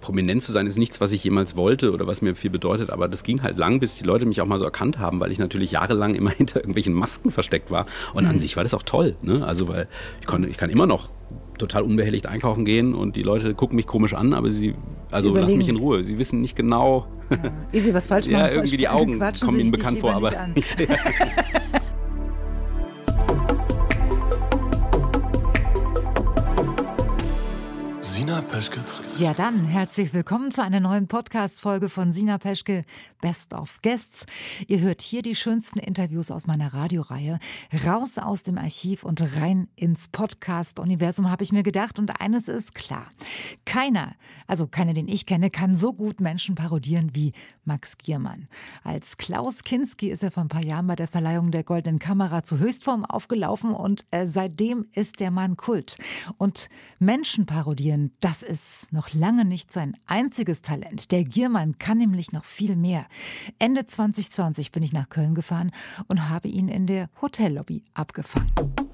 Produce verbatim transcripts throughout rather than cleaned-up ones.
prominent zu sein ist nichts, was ich jemals wollte oder was mir viel bedeutet, aber das ging halt lang, bis die Leute mich auch mal so erkannt haben, weil ich natürlich jahrelang immer hinter irgendwelchen Masken versteckt war und mhm. an sich war das auch toll, ne? Also weil ich, konnte, ich kann immer noch total unbehelligt einkaufen gehen und die Leute gucken mich komisch an, aber sie, also sie lassen mich in Ruhe, sie wissen nicht genau. Ja. Ehe sie was falsch machen, ja, irgendwie die Augen kommen ihnen bekannt vor, aber Sina Peschke trifft. Ja dann, herzlich willkommen zu einer neuen Podcast-Folge von Sina Peschke Best of Guests. Ihr hört hier die schönsten Interviews aus meiner Radioreihe. Raus aus dem Archiv und rein ins Podcast-Universum, habe ich mir gedacht. Und eines ist klar, keiner, also keiner, den ich kenne, kann so gut Menschen parodieren wie Max Giermann. Als Klaus Kinski ist er vor ein paar Jahren bei der Verleihung der Goldenen Kamera zur Höchstform aufgelaufen und äh, seitdem ist der Mann Kult. Und Menschen parodieren, das ist noch lange nicht sein einziges Talent. Der Giermann kann nämlich noch viel mehr. Ende zwanzig zwanzig bin ich nach Köln gefahren und habe ihn in der Hotellobby abgefangen.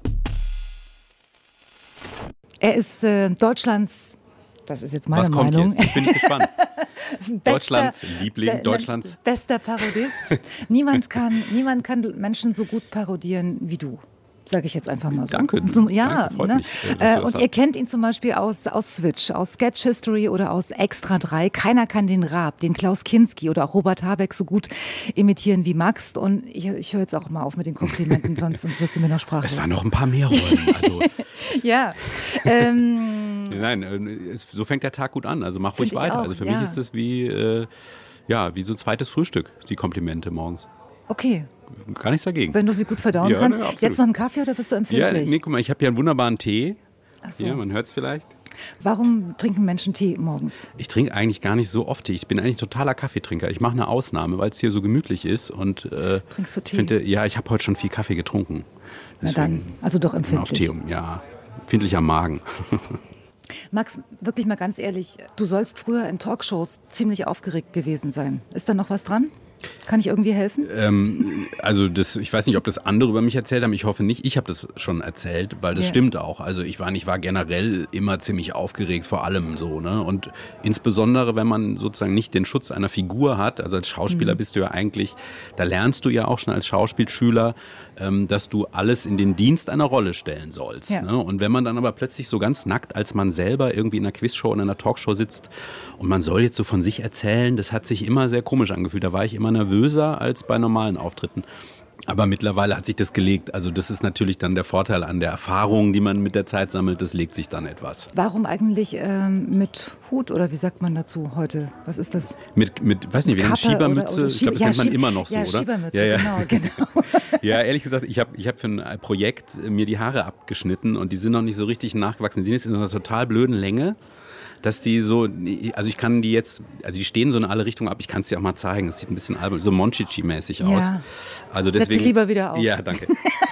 Er ist äh, Deutschlands, das ist jetzt meine Was kommt Meinung. Jetzt? Ich bin gespannt. Bester, Deutschlands Liebling, be- Deutschlands. Bester Parodist. niemand, kann, niemand kann Menschen so gut parodieren wie du. Sage ich jetzt einfach mal so. Danke. So, ja, Danke, freut ne? mich, äh, und ihr kennt ihn zum Beispiel aus, aus Switch, aus Sketch History oder aus Extra drei. Keiner kann den Raab, den Klaus Kinski oder auch Robert Habeck so gut imitieren wie Max. Und ich, ich höre jetzt auch mal auf mit den Komplimenten, sonst, sonst wirst du mir noch sprachlos. Es waren noch ein paar mehr Rollen. Also. ja. Ähm, Nein, es, so fängt der Tag gut an. Also mach ruhig ich weiter. auch, Also für ja. mich ist das wie, äh, ja, wie so ein zweites Frühstück, die Komplimente morgens. okay. Gar nichts dagegen. Wenn du sie gut verdauen Ja, kannst. ne, absolut. Jetzt noch einen Kaffee oder bist du Ja, empfindlich? nee, guck mal, ich habe hier einen wunderbaren Tee. Ach so. Ja, man hört es vielleicht. Warum trinken Menschen Tee morgens? Ich trinke eigentlich gar nicht so oft Tee. Ich bin eigentlich totaler Kaffeetrinker. Ich mache eine Ausnahme, weil es hier so gemütlich ist. Und, äh, Trinkst du Tee? Ich finde, ja, ich habe heute schon viel Kaffee getrunken. Na dann, also doch auf empfindlich. Tee, um- ja, empfindlicher Magen. Max, wirklich mal ganz ehrlich, du sollst früher in Talkshows ziemlich aufgeregt gewesen sein. Ist da noch was dran? Kann ich irgendwie helfen? Ähm, also das, ich weiß nicht, ob das andere über mich erzählt haben. Ich hoffe nicht. Ich habe das schon erzählt, weil das Ja. stimmt auch. Also ich war, ich war generell immer ziemlich aufgeregt, vor allem so. Ne? Und insbesondere, wenn man sozusagen nicht den Schutz einer Figur hat. Also als Schauspieler Mhm. bist du ja eigentlich, da lernst du ja auch schon als Schauspielschüler, ähm, dass du alles in den Dienst einer Rolle stellen sollst. Ja. Ne? Und wenn man dann aber plötzlich so ganz nackt als man selber irgendwie in einer Quizshow oder in einer Talkshow sitzt und man soll jetzt so von sich erzählen, das hat sich immer sehr komisch angefühlt. Da war ich immer nervöser als bei normalen Auftritten. Aber mittlerweile hat sich das gelegt. Also das ist natürlich dann der Vorteil an der Erfahrung, die man mit der Zeit sammelt. Das legt sich dann etwas. Warum eigentlich ähm, mit Hut oder wie sagt man dazu heute? Was ist das? Mit, mit weiß nicht, wie nennt Kappe Schiebermütze? oder- oder Ich glaube, das Schie- nennt man ja, immer noch so, ja, oder? Schiebermütze, Ja, ja. genau, genau. Ja, ehrlich gesagt, ich habe ich hab für ein Projekt mir die Haare abgeschnitten und die sind noch nicht so richtig nachgewachsen. Die sind jetzt in einer total blöden Länge, dass die so, also ich kann die jetzt, also die stehen so in alle Richtungen ab, ich kann es dir auch mal zeigen, es sieht ein bisschen albern, so Monchichi-mäßig aus. Ja. Also Setz deswegen, sie lieber wieder auf. Ja, danke.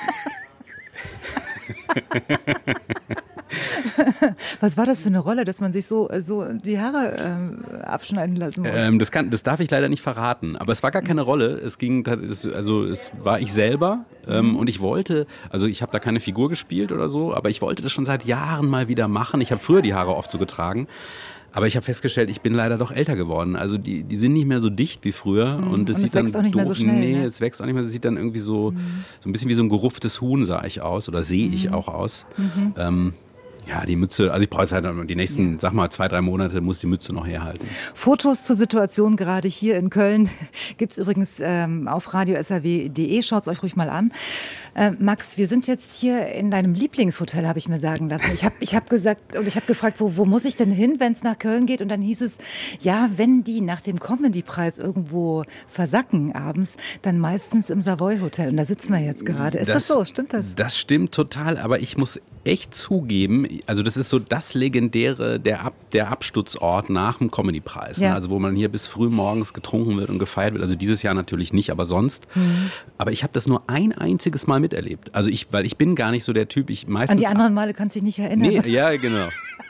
Was war das für eine Rolle, dass man sich so, so die Haare ähm, abschneiden lassen muss? Ähm, das, kann, das darf ich leider nicht verraten, aber es war gar keine Rolle. Es ging, es- also es war ich selber ähm, und ich wollte, also ich habe da keine Figur gespielt oder so, aber ich wollte das schon seit Jahren mal wieder machen. Ich habe früher die Haare oft so getragen. Aber ich habe festgestellt, ich bin leider doch älter geworden. Also die, die sind nicht mehr so dicht wie früher. Mhm. Und es Und sieht es wächst dann auch nicht mehr so doof- schnell, Nee, ne? es wächst auch nicht mehr. Es sieht dann irgendwie so, so ein bisschen wie so ein gerupftes Huhn sah ich aus oder sehe ich auch aus. Ähm, ja, die Mütze, also ich brauche jetzt halt die nächsten, sag mal, zwei, drei Monate muss die Mütze noch herhalten. Fotos zur Situation gerade hier in Köln gibt es übrigens ähm, auf radio s r w punkt d e. Schaut es euch ruhig mal an. Äh, Max, wir sind jetzt hier in deinem Lieblingshotel, habe ich mir sagen lassen. Ich habe ich hab gesagt und ich habe gefragt, wo, wo muss ich denn hin, wenn es nach Köln geht? Und dann hieß es, ja, wenn die nach dem Comedy-Preis irgendwo versacken abends, dann meistens im Savoy Hotel. Und da sitzen wir jetzt gerade. Ist das, so? Stimmt das? Das stimmt total, aber ich muss echt zugeben, also das ist so das legendäre, der, Ab, der Absturzort nach dem Comedy-Preis. Ja. Ne? Also wo man hier bis früh morgens getrunken wird und gefeiert wird. Also dieses Jahr natürlich nicht, aber sonst. Mhm. Aber ich habe das nur ein einziges Mal miterlebt. Also ich, weil ich bin gar nicht so der Typ, ich meistens... An die anderen Male kannst du dich nicht erinnern. Nee, ja, genau.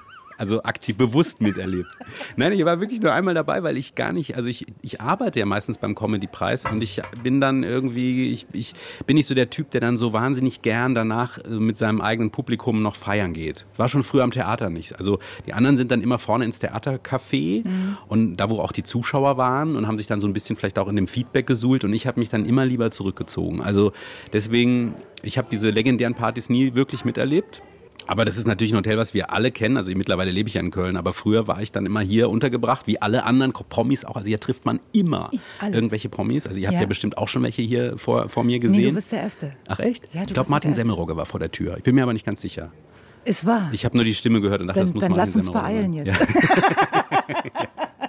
also aktiv bewusst miterlebt. Nein, ich war wirklich nur einmal dabei, weil ich gar nicht, also ich, ich arbeite ja meistens beim Comedy-Preis und ich bin dann irgendwie, ich, ich bin nicht so der Typ, der dann so wahnsinnig gern danach mit seinem eigenen Publikum noch feiern geht. War schon früher am Theater nicht. Also die anderen sind dann immer vorne ins Theatercafé mhm. und da, wo auch die Zuschauer waren und haben sich dann so ein bisschen vielleicht auch in dem Feedback gesuhlt und ich habe mich dann immer lieber zurückgezogen. Also deswegen, ich habe diese legendären Partys nie wirklich miterlebt. Aber das ist natürlich ein Hotel, was wir alle kennen. Also mittlerweile lebe ich ja in Köln, aber früher war ich dann immer hier untergebracht, wie alle anderen Promis auch. Also hier trifft man immer alle. Irgendwelche Promis. Also ihr habt ja. ja bestimmt auch schon welche hier vor, vor mir gesehen. Nee, du bist der Erste. Ach echt? Ja, ich glaube, Martin Semmelrogge war vor der Tür. Ich bin mir aber nicht ganz sicher. Es war. Ich habe nur die Stimme gehört und dachte, dann, das muss dann Martin lass uns Semmelrogge beeilen sein. jetzt. Ja.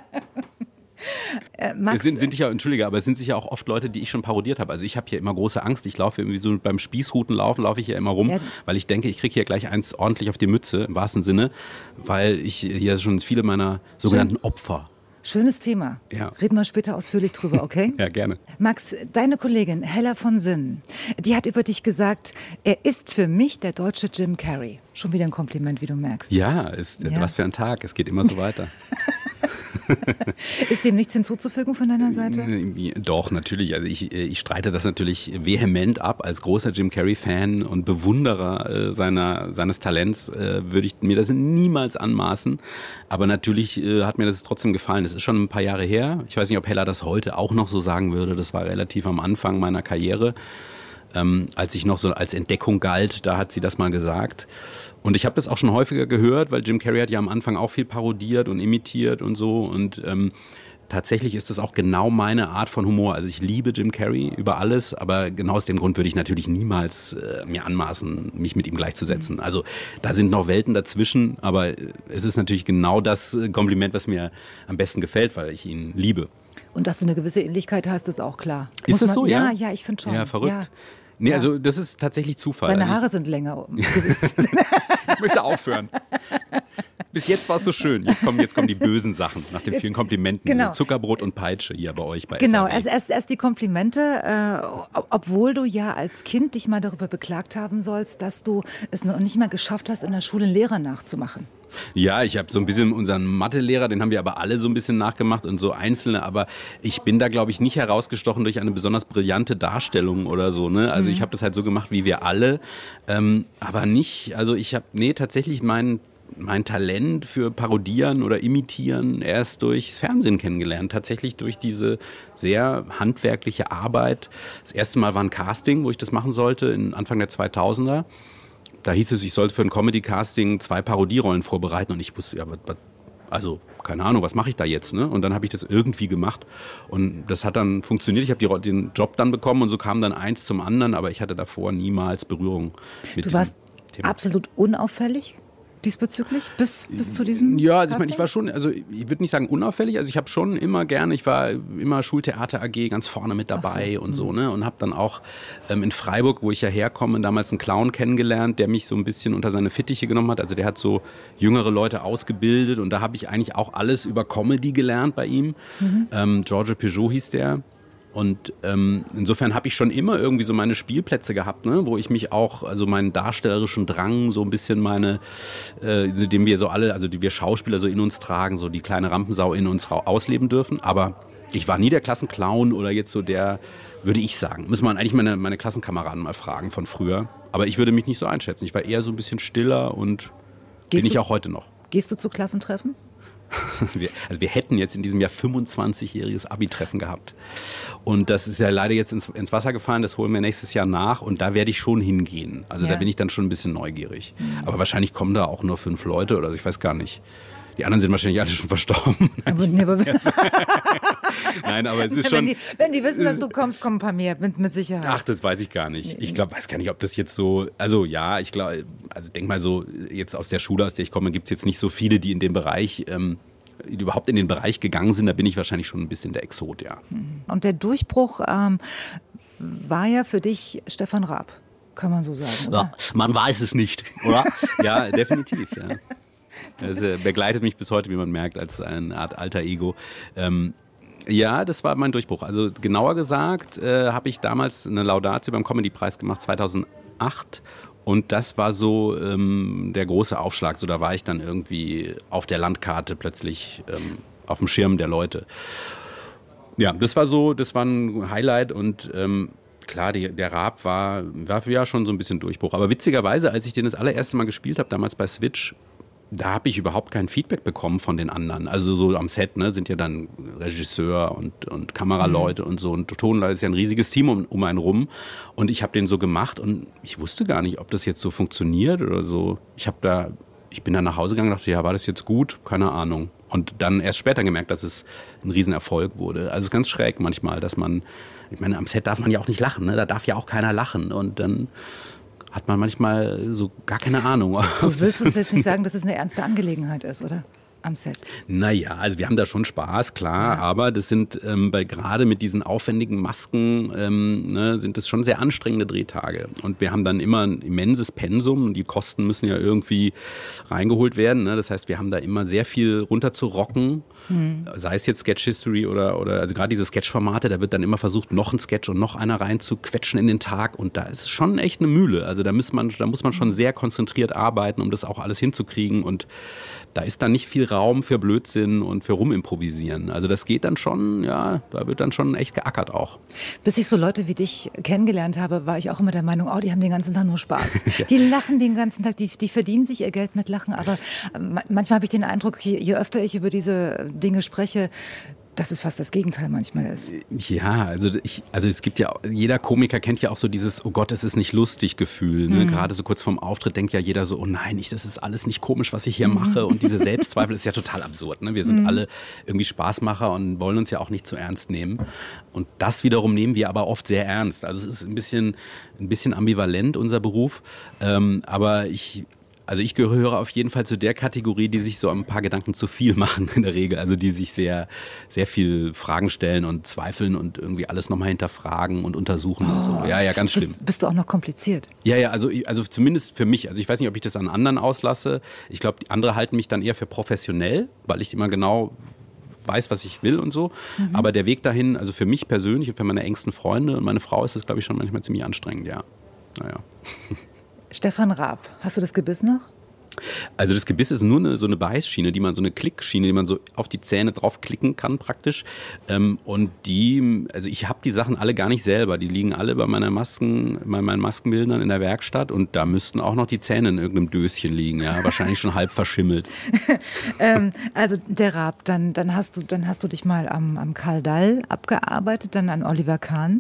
Äh, Max, es sind, sind sicher, Entschuldige, aber es sind sicher auch oft Leute, die ich schon parodiert habe. Also ich habe hier immer große Angst. Ich laufe irgendwie so beim Spießrutenlaufen, laufe ich hier immer rum, ja. weil ich denke, ich kriege hier gleich eins ordentlich auf die Mütze, im wahrsten Sinne, weil ich hier schon viele meiner sogenannten Schön. Opfer. Schönes Thema. Ja. Reden wir später ausführlich drüber, okay? Ja, gerne. Max, deine Kollegin Hella von Sinnen, die hat über dich gesagt, er ist für mich der deutsche Jim Carrey. Schon wieder ein Kompliment, wie du merkst. Ja, ist, ja. was für ein Tag. Es geht immer so weiter. Ist dem nichts hinzuzufügen von deiner Seite? Doch, natürlich. Also ich, ich streite das natürlich vehement ab. Als großer Jim Carrey-Fan und Bewunderer äh, seiner, seines Talents äh, würde ich mir das niemals anmaßen. Aber natürlich äh, hat mir das trotzdem gefallen. Das ist schon ein paar Jahre her. Ich weiß nicht, ob Hella das heute auch noch so sagen würde. Das war relativ am Anfang meiner Karriere. Ähm, als ich noch so als Entdeckung galt, da hat sie das mal gesagt. Und ich habe das auch schon häufiger gehört, weil Jim Carrey hat ja am Anfang auch viel parodiert und imitiert und so. Und ähm, tatsächlich ist das auch genau meine Art von Humor. Also ich liebe Jim Carrey über alles, aber genau aus dem Grund würde ich natürlich niemals äh, mir anmaßen, mich mit ihm gleichzusetzen. Also da sind noch Welten dazwischen, aber es ist natürlich genau das Kompliment, was mir am besten gefällt, weil ich ihn liebe. Und dass du eine gewisse Ähnlichkeit hast, ist auch klar. Ist das so, ja? Ja, ja, ich finde schon. Ja, verrückt. Ja. Nee, ja. also das ist tatsächlich Zufall. Seine also Haare ich, sind länger. Ich möchte aufhören. Bis jetzt war es so schön. Jetzt kommen, jetzt kommen die bösen Sachen nach den jetzt, vielen Komplimenten. Genau. Zuckerbrot und Peitsche hier bei euch bei Genau, S A W. erst, erst, erst die Komplimente, äh, obwohl du ja als Kind dich mal darüber beklagt haben sollst, dass du es noch nicht mal geschafft hast, in der Schule einen Lehrer nachzumachen. Ja, ich habe so ein bisschen unseren Mathelehrer, den haben wir aber alle so ein bisschen nachgemacht und so einzelne, aber ich bin da, glaube ich, nicht herausgestochen durch eine besonders brillante Darstellung oder so, ne? Also mhm. ich habe das halt so gemacht wie wir alle, ähm, aber nicht, also ich habe, nee, tatsächlich mein mein Talent für Parodieren oder Imitieren erst durchs Fernsehen kennengelernt. Tatsächlich durch diese sehr handwerkliche Arbeit. Das erste Mal war ein Casting, wo ich das machen sollte, in Anfang der zweitausender. Da hieß es, ich sollte für ein Comedy-Casting zwei Parodierollen vorbereiten und ich wusste, ja, was, was, also keine Ahnung, was mache ich da jetzt? Ne? Und dann habe ich das irgendwie gemacht und das hat dann funktioniert. Ich habe den Job dann bekommen und so kam dann eins zum anderen, aber ich hatte davor niemals Berührung mit Du diesem warst Thema. Absolut unauffällig? Diesbezüglich? Bis, bis zu diesem Ja, also ich meine, Casting? ich war schon, also ich würde nicht sagen unauffällig, also ich habe schon immer gerne, ich war immer Schultheater A G ganz vorne mit dabei so. und so, ne, und habe dann auch ähm, in Freiburg, wo ich ja herkomme, damals einen Clown kennengelernt, der mich so ein bisschen unter seine Fittiche genommen hat, also der hat so jüngere Leute ausgebildet und da habe ich eigentlich auch alles über Comedy gelernt bei ihm. Mhm. Ähm, Georges Peugeot hieß der. Und ähm, insofern habe ich schon immer irgendwie so meine Spielplätze gehabt, ne, wo ich mich auch, also meinen darstellerischen Drang, so ein bisschen meine, äh, den wir so alle, also die wir Schauspieler so in uns tragen, so die kleine Rampensau in uns ausleben dürfen. Aber ich war nie der Klassenclown oder jetzt so der, würde ich sagen. Muss man eigentlich meine, meine Klassenkameraden mal fragen von früher. Aber ich würde mich nicht so einschätzen. Ich war eher so ein bisschen stiller und Gehst bin ich du- auch heute noch. Gehst du zu Klassentreffen? Wir, also wir hätten jetzt in diesem Jahr fünfundzwanzigjähriges Abi-Treffen gehabt. Und das ist ja leider jetzt ins, ins Wasser gefallen, das holen wir nächstes Jahr nach und da werde ich schon hingehen. Also Ja. da bin ich dann schon ein bisschen neugierig. Mhm. Aber wahrscheinlich kommen da auch nur fünf Leute oder so, ich weiß gar nicht. Die anderen sind wahrscheinlich alle schon verstorben. Aber, nee, aber, Nein, aber es ist wenn, schon... die, wenn die wissen, dass du kommst, kommen ein paar mehr, mit, mit Sicherheit. Ach, das weiß ich gar nicht. Ich glaube, weiß gar nicht, ob das jetzt so, also ja, ich glaube, also denk mal so, jetzt aus der Schule, aus der ich komme, gibt es jetzt nicht so viele, die in dem Bereich, ähm, die überhaupt in den Bereich gegangen sind. Da bin ich wahrscheinlich schon ein bisschen der Exot, ja. Und der Durchbruch ähm, war ja für dich Stefan Raab, kann man so sagen, oder? Ja, man weiß es nicht, oder? Ja, definitiv, ja. Das äh, begleitet mich bis heute, wie man merkt, als eine Art alter Ego. Ähm, ja, das war mein Durchbruch. Also genauer gesagt äh, habe ich damals eine Laudatio beim Comedy-Preis gemacht, zweitausendacht. Und das war so ähm, der große Aufschlag. So, da war ich dann irgendwie auf der Landkarte plötzlich ähm, auf dem Schirm der Leute. Ja, das war so, das war ein Highlight und ähm, klar, die, der Raab war, war ja schon so ein bisschen Durchbruch. Aber witzigerweise, als ich den das allererste Mal gespielt habe, damals bei Switch, da habe ich überhaupt kein Feedback bekommen von den anderen. Also so am Set, ne, sind ja dann Regisseur und, und Kameraleute mhm. und so. Und Tonleiter ist ja ein riesiges Team um, um einen rum. Und ich habe den so gemacht und ich wusste gar nicht, ob das jetzt so funktioniert oder so. Ich habe da, ich bin dann nach Hause gegangen und dachte, ja, war das jetzt gut? Keine Ahnung. Und dann erst später gemerkt, dass es ein Riesenerfolg wurde. Also es ist ganz schräg manchmal, dass man, ich meine, am Set darf man ja auch nicht lachen, ne? Da darf ja auch keiner lachen. Und dann hat man manchmal so gar keine Ahnung. Du willst uns jetzt nicht sagen, dass es eine ernste Angelegenheit ist, oder? Am Set. Naja, also wir haben da schon Spaß, klar, ja. aber das sind, ähm, bei, gerade mit diesen aufwendigen Masken, ähm, ne, sind das schon sehr anstrengende Drehtage. Und wir haben dann immer ein immenses Pensum und die Kosten müssen ja irgendwie reingeholt werden. Ne? Das heißt, wir haben da immer sehr viel runterzurocken, hm. sei es jetzt Sketch History oder, oder also gerade diese Sketch-Formate, da wird dann immer versucht, noch ein Sketch und noch einer reinzuquetschen in den Tag. Und da ist es schon echt eine Mühle. Also da muss man, da muss man schon sehr konzentriert arbeiten, um das auch alles hinzukriegen. Und da ist dann nicht viel Raum für Blödsinn und für Rumimprovisieren. Also das geht dann schon, ja, da wird dann schon echt geackert auch. Bis ich so Leute wie dich kennengelernt habe, war ich auch immer der Meinung, oh, die haben den ganzen Tag nur Spaß. ja. Die lachen den ganzen Tag, die, die verdienen sich ihr Geld mit Lachen. Aber manchmal habe ich den Eindruck, je, je öfter ich über diese Dinge spreche, dass es fast das Gegenteil manchmal ist. Ja, also, ich, also es gibt ja, jeder Komiker kennt ja auch so dieses, oh Gott, es ist nicht lustig Gefühl. Ne? Mhm. Gerade so kurz vorm Auftritt denkt ja jeder so, oh nein, ich, das ist alles nicht komisch, was ich hier mhm. mache. Und diese Selbstzweifel ist ja total absurd. Ne? Wir sind mhm. alle irgendwie Spaßmacher und wollen uns ja auch nicht zu ernst nehmen. Und das wiederum nehmen wir aber oft sehr ernst. Also es ist ein bisschen, ein bisschen ambivalent, unser Beruf. Ähm, aber ich... Also ich gehöre auf jeden Fall zu der Kategorie, die sich so ein paar Gedanken zu viel machen in der Regel. Also die sich sehr, sehr viel Fragen stellen und zweifeln und irgendwie alles nochmal hinterfragen und untersuchen oh. und so. Ja, ja, ganz schlimm. Bist, bist du auch noch kompliziert? Ja, ja, also, also zumindest für mich. Also ich weiß nicht, ob ich das an anderen auslasse. Ich glaube, die andere halten mich dann eher für professionell, weil ich immer genau weiß, was ich will und so. Mhm. Aber der Weg dahin, also für mich persönlich und für meine engsten Freunde und meine Frau ist das, glaube ich, schon manchmal ziemlich anstrengend, ja. Naja. Stefan Raab, hast du das Gebiss noch? Also das Gebiss ist nur eine, so eine Beißschiene, die man so eine Klickschiene, die man so auf die Zähne draufklicken kann praktisch. Ähm, und die, also ich habe die Sachen alle gar nicht selber. Die liegen alle bei meiner Masken, bei meinen Maskenbildern in der Werkstatt und da müssten auch noch die Zähne in irgendeinem Döschen liegen, ja, wahrscheinlich schon halb verschimmelt. ähm, also der Raab, dann, dann hast du, dann hast du dich mal am, am Karl Dall abgearbeitet, dann an Oliver Kahn.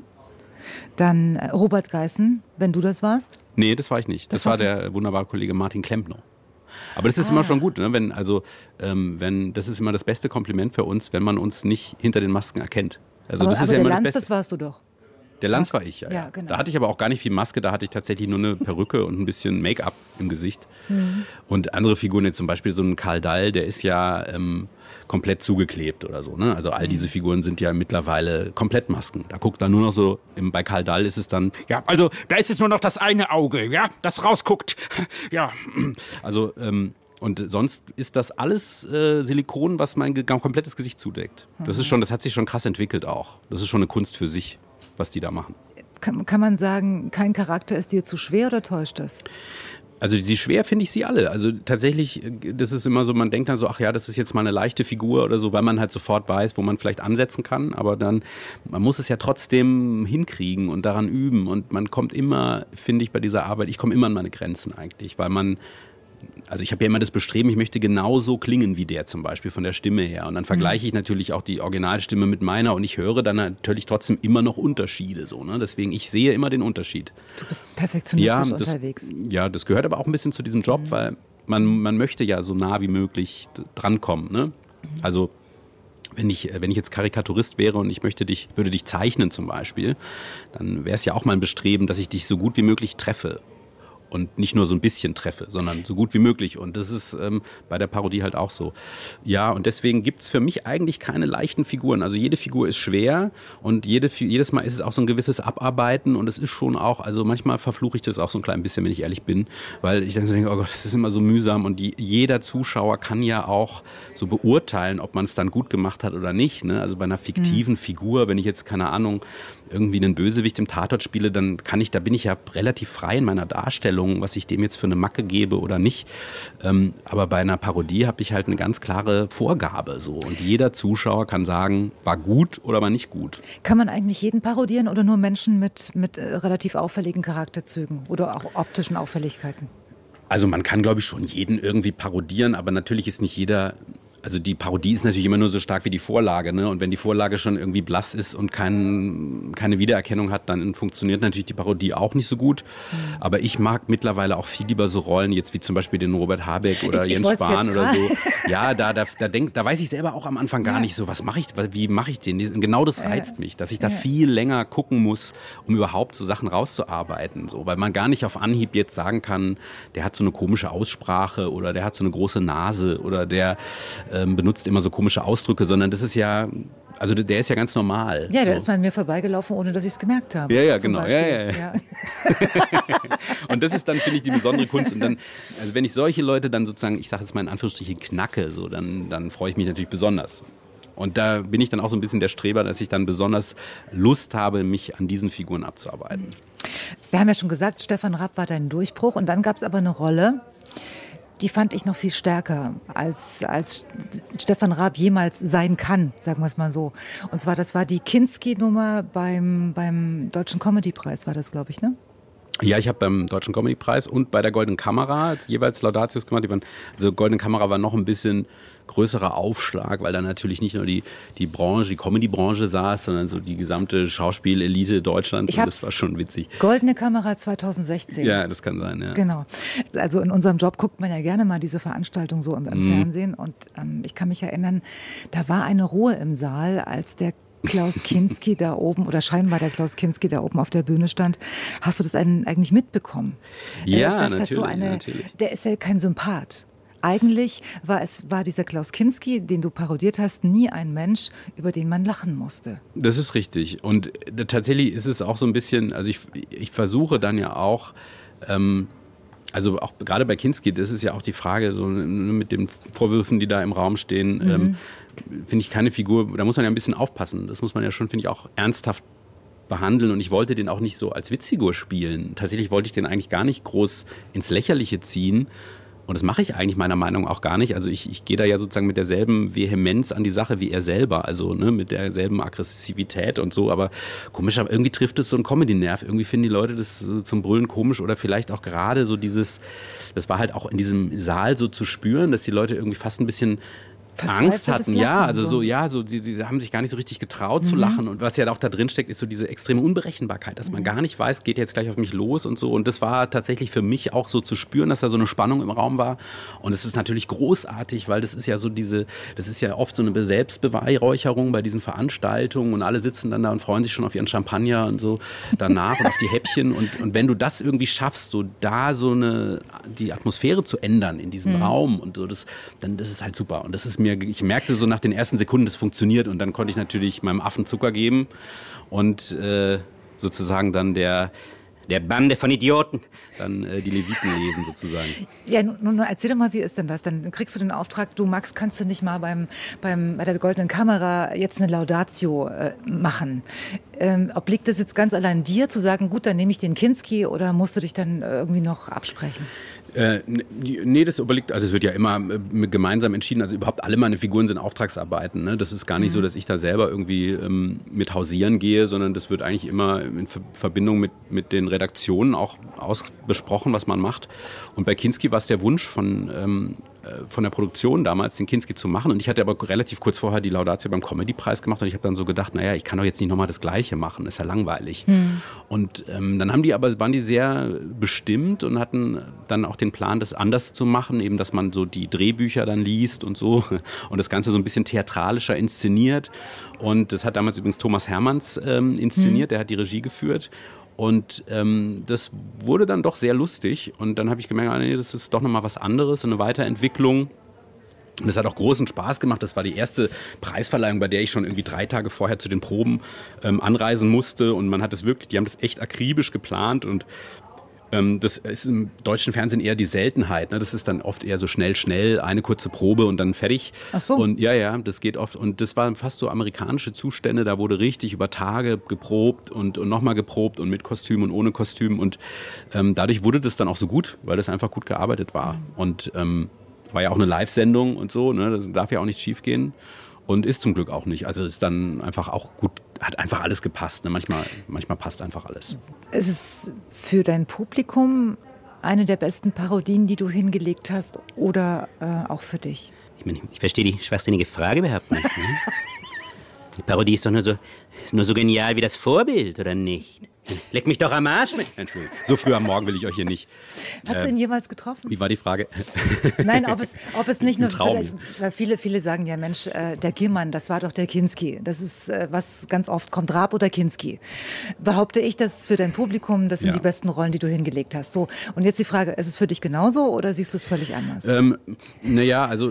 Dann Robert Geissen, wenn du das warst? Nee, das war ich nicht. Das, das war der wunderbare Kollege Martin Klempner. Aber das ist ah. immer schon gut, ne? Wenn, also, ähm, wenn, das ist immer das beste Kompliment für uns, wenn man uns nicht hinter den Masken erkennt. Also, aber das ist aber ja der immer Lanz, das Beste. Das warst du doch. Der Lanz war ich, ja. ja, genau. Da hatte ich aber auch gar nicht viel Maske, da hatte ich tatsächlich nur eine Perücke und ein bisschen Make-up im Gesicht. Mhm. Und andere Figuren, jetzt zum Beispiel so ein Karl Dall, der ist ja ähm, komplett zugeklebt oder so. Ne? Also all diese Figuren sind ja mittlerweile komplett Masken. Da guckt dann nur noch so, im, bei Karl Dall ist es dann, ja, also da ist es nur noch das eine Auge, ja, das rausguckt. Ja, also ähm, und sonst ist das alles äh, Silikon, was mein ge- komplettes Gesicht zudeckt. Das ist schon, das hat sich schon krass entwickelt auch. Das ist schon eine Kunst für sich, was die da machen. Kann, kann man sagen, kein Charakter ist dir zu schwer oder täuscht das? Also sie schwer finde ich sie alle. Also tatsächlich, das ist immer so, man denkt dann so, ach ja, das ist jetzt mal eine leichte Figur oder so, weil man halt sofort weiß, wo man vielleicht ansetzen kann. Aber dann, man muss es ja trotzdem hinkriegen und daran üben. Und man kommt immer, finde ich, bei dieser Arbeit, ich komme immer an meine Grenzen eigentlich, weil man, also ich habe ja immer das Bestreben, ich möchte genauso klingen wie der zum Beispiel von der Stimme her. Und dann vergleiche ich natürlich auch die Originalstimme mit meiner und ich höre dann natürlich trotzdem immer noch Unterschiede. So, ne? Deswegen, ich sehe immer den Unterschied. Du bist perfektionistisch ja, das, unterwegs. Ja, das gehört aber auch ein bisschen zu diesem Job, mhm. weil man, man möchte ja so nah wie möglich drankommen. Ne? Mhm. Also wenn ich, wenn ich jetzt Karikaturist wäre und ich möchte dich, würde dich zeichnen zum Beispiel, dann wäre es ja auch mein Bestreben, dass ich dich so gut wie möglich treffe. Und nicht nur so ein bisschen treffe, sondern so gut wie möglich. Und das ist ähm, bei der Parodie halt auch so. Ja, und deswegen gibt es für mich eigentlich keine leichten Figuren. Also jede Figur ist schwer und jede, jedes Mal ist es auch so ein gewisses Abarbeiten. Und es ist schon auch, also manchmal verfluche ich das auch so ein klein bisschen, wenn ich ehrlich bin. Weil ich dann so denke, oh Gott, das ist immer so mühsam. Und die, jeder Zuschauer kann ja auch so beurteilen, ob man es dann gut gemacht hat oder nicht. Ne? Also bei einer fiktiven mhm. Figur, wenn ich jetzt, keine Ahnung, irgendwie einen Bösewicht im Tatort spiele, dann kann ich, da bin ich ja relativ frei in meiner Darstellung. Vorstellung, was ich dem jetzt für eine Macke gebe oder nicht. Ähm, aber bei einer Parodie habe ich halt eine ganz klare Vorgabe. So. Und jeder Zuschauer kann sagen, war gut oder war nicht gut. Kann man eigentlich jeden parodieren oder nur Menschen mit, mit äh, relativ auffälligen Charakterzügen oder auch optischen Auffälligkeiten? Also man kann, glaube ich, schon jeden irgendwie parodieren, aber natürlich ist nicht jeder... Also die Parodie ist natürlich immer nur so stark wie die Vorlage, ne? Und wenn die Vorlage schon irgendwie blass ist und kein, keine Wiedererkennung hat, dann funktioniert natürlich die Parodie auch nicht so gut. Mhm. Aber ich mag mittlerweile auch viel lieber so Rollen, jetzt wie zum Beispiel den Robert Habeck oder ich, Jens ich Spahn oder so. Ja, da, da, da, denk, da weiß ich selber auch am Anfang gar ja. nicht so, was mache ich, wie mache ich den? Genau das reizt äh, mich, dass ich da äh. viel länger gucken muss, um überhaupt so Sachen rauszuarbeiten. So. Weil man gar nicht auf Anhieb jetzt sagen kann, der hat so eine komische Aussprache oder der hat so eine große Nase oder der ähm, benutzt immer so komische Ausdrücke, sondern das ist ja, also der ist ja ganz normal. Ja, der so. ist mal an mir vorbeigelaufen, ohne dass ich es gemerkt habe. Ja, ja, genau. Ja, ja, ja. Ja. Und das ist dann, finde ich, die besondere Kunst. Und dann, also wenn ich solche Leute dann sozusagen, ich sage jetzt mal in Anführungsstrichen, knacke, so, dann, dann freue ich mich natürlich besonders. Und da bin ich dann auch so ein bisschen der Streber, dass ich dann besonders Lust habe, mich an diesen Figuren abzuarbeiten. Wir haben ja schon gesagt, Stefan Raab war dein Durchbruch. Und dann gab es aber eine Rolle, die fand ich noch viel stärker, als, als Stefan Raab jemals sein kann, sagen wir es mal so. Und zwar, das war die Kinski-Nummer beim, beim Deutschen Comedy-Preis, war das, glaube ich, ne? Ja, ich habe beim Deutschen Comedy-Preis und bei der Goldenen Kamera jeweils Laudatius gemacht. Die waren, also Goldene Kamera war noch ein bisschen größerer Aufschlag, weil da natürlich nicht nur die, die Branche, die Comedy-Branche saß, sondern so die gesamte Schauspielelite Deutschlands. Ich und das war schon witzig. Goldene Kamera zwanzig sechzehn. Ja, das kann sein, ja. Genau. Also in unserem Job guckt man ja gerne mal diese Veranstaltung so im, im mhm. Fernsehen. Und ähm, ich kann mich erinnern, da war eine Ruhe im Saal, als der Klaus Kinski da oben, oder scheinbar der Klaus Kinski da oben auf der Bühne stand. Hast du das eigentlich mitbekommen? Ja, äh, dass natürlich, das so eine, natürlich. Der ist ja kein Sympath. Eigentlich war es war dieser Klaus Kinski, den du parodiert hast, nie ein Mensch, über den man lachen musste. Das ist richtig. Und äh, tatsächlich ist es auch so ein bisschen, also ich, ich versuche dann ja auch, ähm, also auch gerade bei Kinski, das ist ja auch die Frage, so mit den Vorwürfen, die da im Raum stehen, mhm. ähm, finde ich keine Figur, da muss man ja ein bisschen aufpassen. Das muss man ja schon, finde ich, auch ernsthaft behandeln. Und ich wollte den auch nicht so als Witzfigur spielen. Tatsächlich wollte ich den eigentlich gar nicht groß ins Lächerliche ziehen. Und das mache ich eigentlich meiner Meinung nach auch gar nicht. Also ich, ich gehe da ja sozusagen mit derselben Vehemenz an die Sache wie er selber. Also ne, mit derselben Aggressivität und so. Aber komisch, aber irgendwie trifft es so einen Comedy-Nerv. Irgendwie finden die Leute das zum Brüllen komisch. Oder vielleicht auch gerade so dieses, das war halt auch in diesem Saal so zu spüren, dass die Leute irgendwie fast ein bisschen Angst hatten, Lachen, ja, also so, ja, so, sie, sie haben sich gar nicht so richtig getraut mhm. zu lachen. Und was ja auch da drin steckt, ist so diese extreme Unberechenbarkeit, dass man mhm. gar nicht weiß, geht jetzt gleich auf mich los und so. Und das war tatsächlich für mich auch so zu spüren, dass da so eine Spannung im Raum war. Und es ist natürlich großartig, weil das ist ja so diese, das ist ja oft so eine Selbstbeweihräucherung bei diesen Veranstaltungen und alle sitzen dann da und freuen sich schon auf ihren Champagner und so danach und auf die Häppchen. Und, und wenn du das irgendwie schaffst, so da so eine, die Atmosphäre zu ändern in diesem mhm. Raum und so, das, dann das ist halt super. Und das ist mir, ich merkte so nach den ersten Sekunden, das funktioniert und dann konnte ich natürlich meinem Affen Zucker geben und äh, sozusagen dann der, der Bande von Idioten dann äh, die Leviten lesen sozusagen. Ja, nun, nun erzähl doch mal, wie ist denn das? Dann kriegst du den Auftrag, du Max, kannst du nicht mal beim, beim, bei der Goldenen Kamera jetzt eine Laudatio äh, machen? Ähm, obliegt das jetzt ganz allein dir, zu sagen, gut, dann nehme ich den Kinski oder musst du dich dann irgendwie noch absprechen? Äh, nee, das überlegt, also es wird ja immer äh, gemeinsam entschieden, also überhaupt alle meine Figuren sind Auftragsarbeiten, ne? Das ist gar nicht mhm. so, dass ich da selber irgendwie ähm, mit hausieren gehe, sondern das wird eigentlich immer in Ver- Verbindung mit, mit den Redaktionen auch ausbesprochen, was man macht. Und bei Kinski war es der Wunsch von, ähm, von der Produktion damals, den Kinski zu machen. Und ich hatte aber relativ kurz vorher die Laudatio beim Comedy-Preis gemacht und ich habe dann so gedacht, naja, ich kann doch jetzt nicht nochmal das Gleiche machen, ist ja langweilig. Mhm. Und ähm, dann haben die aber, waren die sehr bestimmt und hatten dann auch den Plan, das anders zu machen, eben, dass man so die Drehbücher dann liest und so und das Ganze so ein bisschen theatralischer inszeniert. Und das hat damals übrigens Thomas Hermanns ähm, inszeniert, mhm. der hat die Regie geführt. Und ähm, das wurde dann doch sehr lustig. Und dann habe ich gemerkt, ah, nee, das ist doch nochmal was anderes, eine Weiterentwicklung. Und es hat auch großen Spaß gemacht. Das war die erste Preisverleihung, bei der ich schon irgendwie drei Tage vorher zu den Proben ähm, anreisen musste. Und man hat es wirklich, die haben das echt akribisch geplant und Ähm, das ist im deutschen Fernsehen eher die Seltenheit. Ne? Das ist dann oft eher so schnell, schnell, eine kurze Probe und dann fertig. Ach so. Und ja, ja, das geht oft. Und das waren fast so amerikanische Zustände. Da wurde richtig über Tage geprobt und, und nochmal geprobt und mit Kostüm und ohne Kostüm. Und ähm, dadurch wurde das dann auch so gut, weil das einfach gut gearbeitet war. Und ähm, war ja auch eine Live-Sendung und so. Ne? Das darf ja auch nicht schief gehen. Und ist zum Glück auch nicht. Also ist dann einfach auch gut, hat einfach alles gepasst. Ne? Manchmal, manchmal passt einfach alles. Ist es für dein Publikum eine der besten Parodien, die du hingelegt hast, oder äh, auch für dich? Ich meine, ich verstehe die schwachsinnige Frage überhaupt nicht. Ne? Die Parodie ist doch nur so, ist nur so genial wie das Vorbild, oder nicht? Leck mich doch am Arsch. Entschuldigung, so früh am Morgen will ich euch hier nicht. Hast äh, du ihn jemals getroffen? Wie war die Frage? Nein, ob es, ob es nicht nur... Traum. Weil viele, viele sagen ja, Mensch, äh, der Giermann, das war doch der Kinski. Das ist, äh, was ganz oft kommt, Raab oder Kinski. Behaupte ich, das für dein Publikum, das sind Ja. die besten Rollen, die du hingelegt hast. So, und jetzt die Frage, ist es für dich genauso oder siehst du es völlig anders? Ähm, naja, also,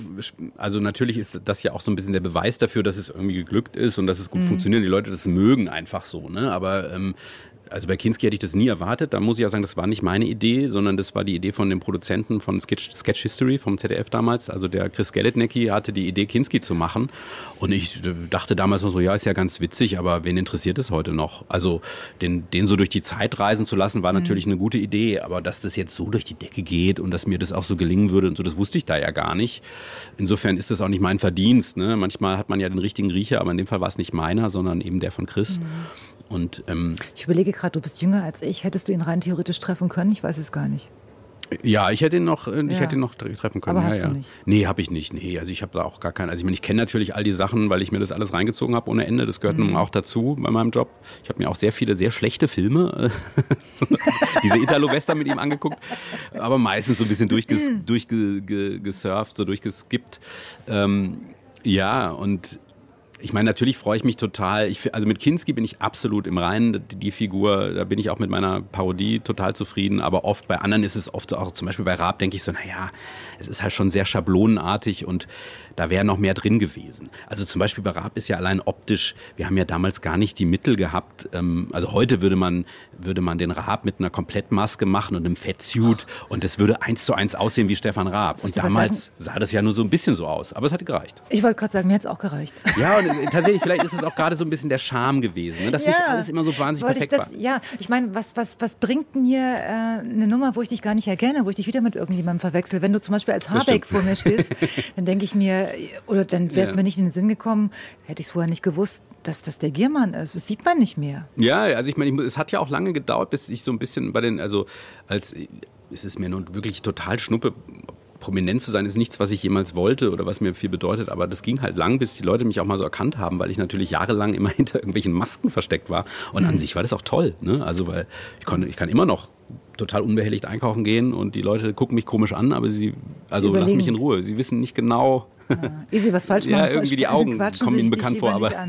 also natürlich ist das ja auch so ein bisschen der Beweis dafür, dass es irgendwie geglückt ist und dass es gut Mhm. funktioniert. Die Leute das mögen einfach so, ne? Aber ähm, also bei Kinski hätte ich das nie erwartet. Da muss ich ja sagen, das war nicht meine Idee, sondern das war die Idee von dem Produzenten von Sketch, Sketch History vom Z D F damals. Also der Chris Geletnecki hatte die Idee, Kinski zu machen. Und ich dachte damals noch so, ja, ist ja ganz witzig, aber wen interessiert es heute noch? Also den, den so durch die Zeit reisen zu lassen, war natürlich eine gute Idee. Aber dass das jetzt so durch die Decke geht und dass mir das auch so gelingen würde und so, das wusste ich da ja gar nicht. Insofern ist das auch nicht mein Verdienst. Ne? Manchmal hat man ja den richtigen Riecher, aber in dem Fall war es nicht meiner, sondern eben der von Chris. Und ähm, Ich überlege gerade, du bist jünger als ich. Hättest du ihn rein theoretisch treffen können? Ich weiß es gar nicht. ja, ich hätte ihn noch, ich Ja. hätte ihn noch tre- treffen können. Aber ja, hast ja. du nicht? Nee, habe ich nicht. Nee, also ich habe da auch gar keinen. Also ich meine, ich kenne natürlich all die Sachen, weil ich mir das alles reingezogen habe ohne Ende. Das gehört Mhm. nun auch dazu bei meinem Job. Ich habe mir auch sehr viele sehr schlechte Filme, äh, diese Italo-Western mit ihm angeguckt, aber meistens so ein bisschen durchges, Mhm. durchge, ge, gesurft, so durchgeskippt. Ähm, ja, und ich meine, natürlich freue ich mich total. Ich, also mit Kinski bin ich absolut im Reinen. Die, die Figur, da bin ich auch mit meiner Parodie total zufrieden. Aber oft bei anderen ist es oft so, auch zum Beispiel bei Raab denke ich so, naja, es ist halt schon sehr schablonenartig und da wäre noch mehr drin gewesen. Also zum Beispiel bei Raab ist ja allein optisch, wir haben ja damals gar nicht die Mittel gehabt. Ähm, also heute würde man, würde man den Raab mit einer Komplettmaske machen und einem Fettsuit und das würde eins zu eins aussehen wie Stefan Raab. Soll ich Und dir was damals sah das ja nur so ein bisschen so aus. Aber es hat gereicht. Ich wollte gerade sagen, mir hat es auch gereicht. Ja, und tatsächlich, vielleicht ist es auch gerade so ein bisschen der Charme gewesen, ne? Dass nicht alles immer so wahnsinnig wollte perfekt ich das, war. Ja, ich meine, was, was, was bringt mir äh, eine Nummer, wo ich dich gar nicht erkenne, wo ich dich wieder mit irgendjemandem verwechsel? Wenn du zum Beispiel als Habeck stimmt. vor mir stehst, dann denke ich mir, oder dann wäre es Ja. mir nicht in den Sinn gekommen, hätte ich es vorher nicht gewusst, dass das der Giermann ist. Das sieht man nicht mehr. Ja, also ich meine, ich, muss- es hat ja auch lange gedauert, bis ich so ein bisschen bei den, also als, es ist mir nun wirklich total schnuppe, prominent zu sein ist nichts, was ich jemals wollte oder was mir viel bedeutet, aber das ging halt lang, bis die Leute mich auch mal so erkannt haben, weil ich natürlich jahrelang immer hinter irgendwelchen Masken versteckt war und an sich war das auch toll, ne? Also weil ich konnte, ich kann immer noch total unbehelligt einkaufen gehen und die Leute gucken mich komisch an, aber sie, also lassen überlegen. mich in Ruhe, sie wissen nicht genau. Easy, was falsch Ja, machen. irgendwie die Augen quatschen kommen sich ihnen dich bekannt lieber vor, nicht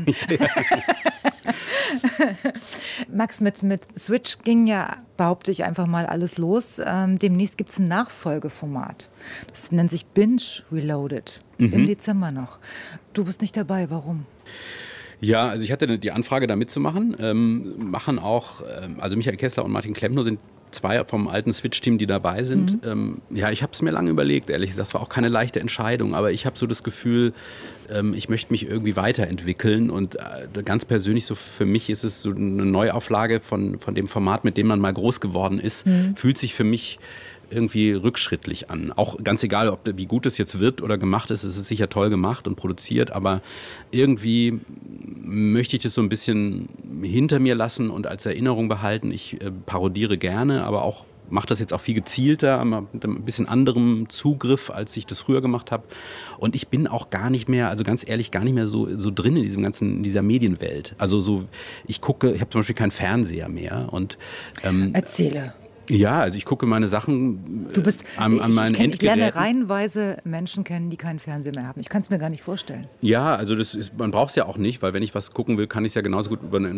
aber- an. Max, mit, mit Switch ging ja, behaupte ich einfach mal, alles los. Ähm, demnächst gibt es ein Nachfolgeformat. Das nennt sich Binge Reloaded. Mhm. Im Dezember noch. Du bist nicht dabei, warum? Ja, also ich hatte die Anfrage, da mitzumachen. Ähm, machen auch, ähm, also Michael Kessler und Martin Klempner sind zwei vom alten Switch-Team, die dabei sind. Mhm. Ähm, ja, ich habe es mir lange überlegt, ehrlich gesagt. Das war auch keine leichte Entscheidung, aber ich habe so das Gefühl, ähm, ich möchte mich irgendwie weiterentwickeln und äh, ganz persönlich so für mich ist es so eine Neuauflage von, von dem Format, mit dem man mal groß geworden ist, Mhm. fühlt sich für mich irgendwie rückschrittlich an. Auch ganz egal, ob wie gut es jetzt wird oder gemacht ist, es ist sicher toll gemacht und produziert, aber irgendwie möchte ich das so ein bisschen hinter mir lassen und als Erinnerung behalten. Ich äh, parodiere gerne, aber auch mache das jetzt auch viel gezielter, mit ein bisschen anderem Zugriff, als ich das früher gemacht habe. Und ich bin auch gar nicht mehr, also ganz ehrlich, gar nicht mehr so, so drin in diesem ganzen, in dieser Medienwelt. Also so, ich gucke, ich habe zum Beispiel keinen Fernseher mehr und ähm, Erzähle. ja, also ich gucke meine Sachen Du bist, äh, an, an ich, meinen ich, kenn, ich lerne Endgeräten. reihenweise Menschen kennen, die keinen Fernseher mehr haben. Ich kann es mir gar nicht vorstellen. Ja, also das ist, man braucht es ja auch nicht, weil wenn ich was gucken will, kann ich es ja genauso gut über eine App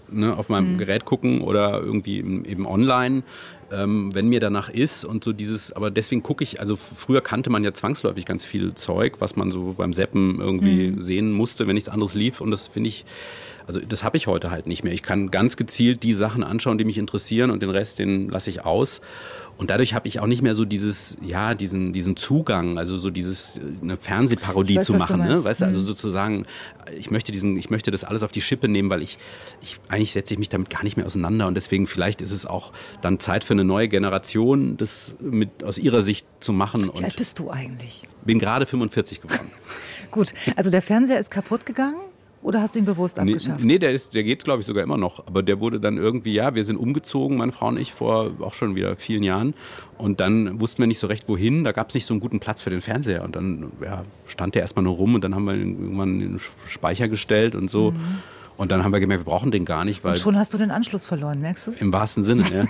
ne, auf meinem mhm. Gerät gucken oder irgendwie eben online, ähm, wenn mir danach ist und so dieses, aber deswegen gucke ich, also früher kannte man ja zwangsläufig ganz viel Zeug, was man so beim Zappen irgendwie mhm. sehen musste, wenn nichts anderes lief und das finde ich, also das habe ich heute halt nicht mehr. Ich kann ganz gezielt die Sachen anschauen, die mich interessieren und den Rest, den lasse ich aus. Und dadurch habe ich auch nicht mehr so dieses, ja, diesen, diesen Zugang, also so dieses, eine Fernsehparodie weiß, zu machen, ne? Weißt du, also sozusagen, ich möchte diesen, ich möchte das alles auf die Schippe nehmen, weil ich, ich eigentlich setze ich mich damit gar nicht mehr auseinander und deswegen vielleicht ist es auch dann Zeit für eine neue Generation, das mit, aus ihrer Sicht zu machen. Wie alt bist du eigentlich? Bin gerade fünfundvierzig geworden. Gut, also der Fernseher ist kaputt gegangen? Oder hast du ihn bewusst abgeschafft? Nee, nee der, ist, der geht, glaube ich, sogar immer noch. Aber der wurde dann irgendwie, ja, wir sind umgezogen, meine Frau und ich, vor auch schon wieder vielen Jahren. Und dann wussten wir nicht so recht, wohin. Da gab es nicht so einen guten Platz für den Fernseher. Und dann ja, stand der erstmal nur rum und dann haben wir ihn irgendwann in den Speicher gestellt und so. Mhm. Und dann haben wir gemerkt, wir brauchen den gar nicht. Weil und schon hast du den Anschluss verloren, merkst du es? Im wahrsten Sinne, ja.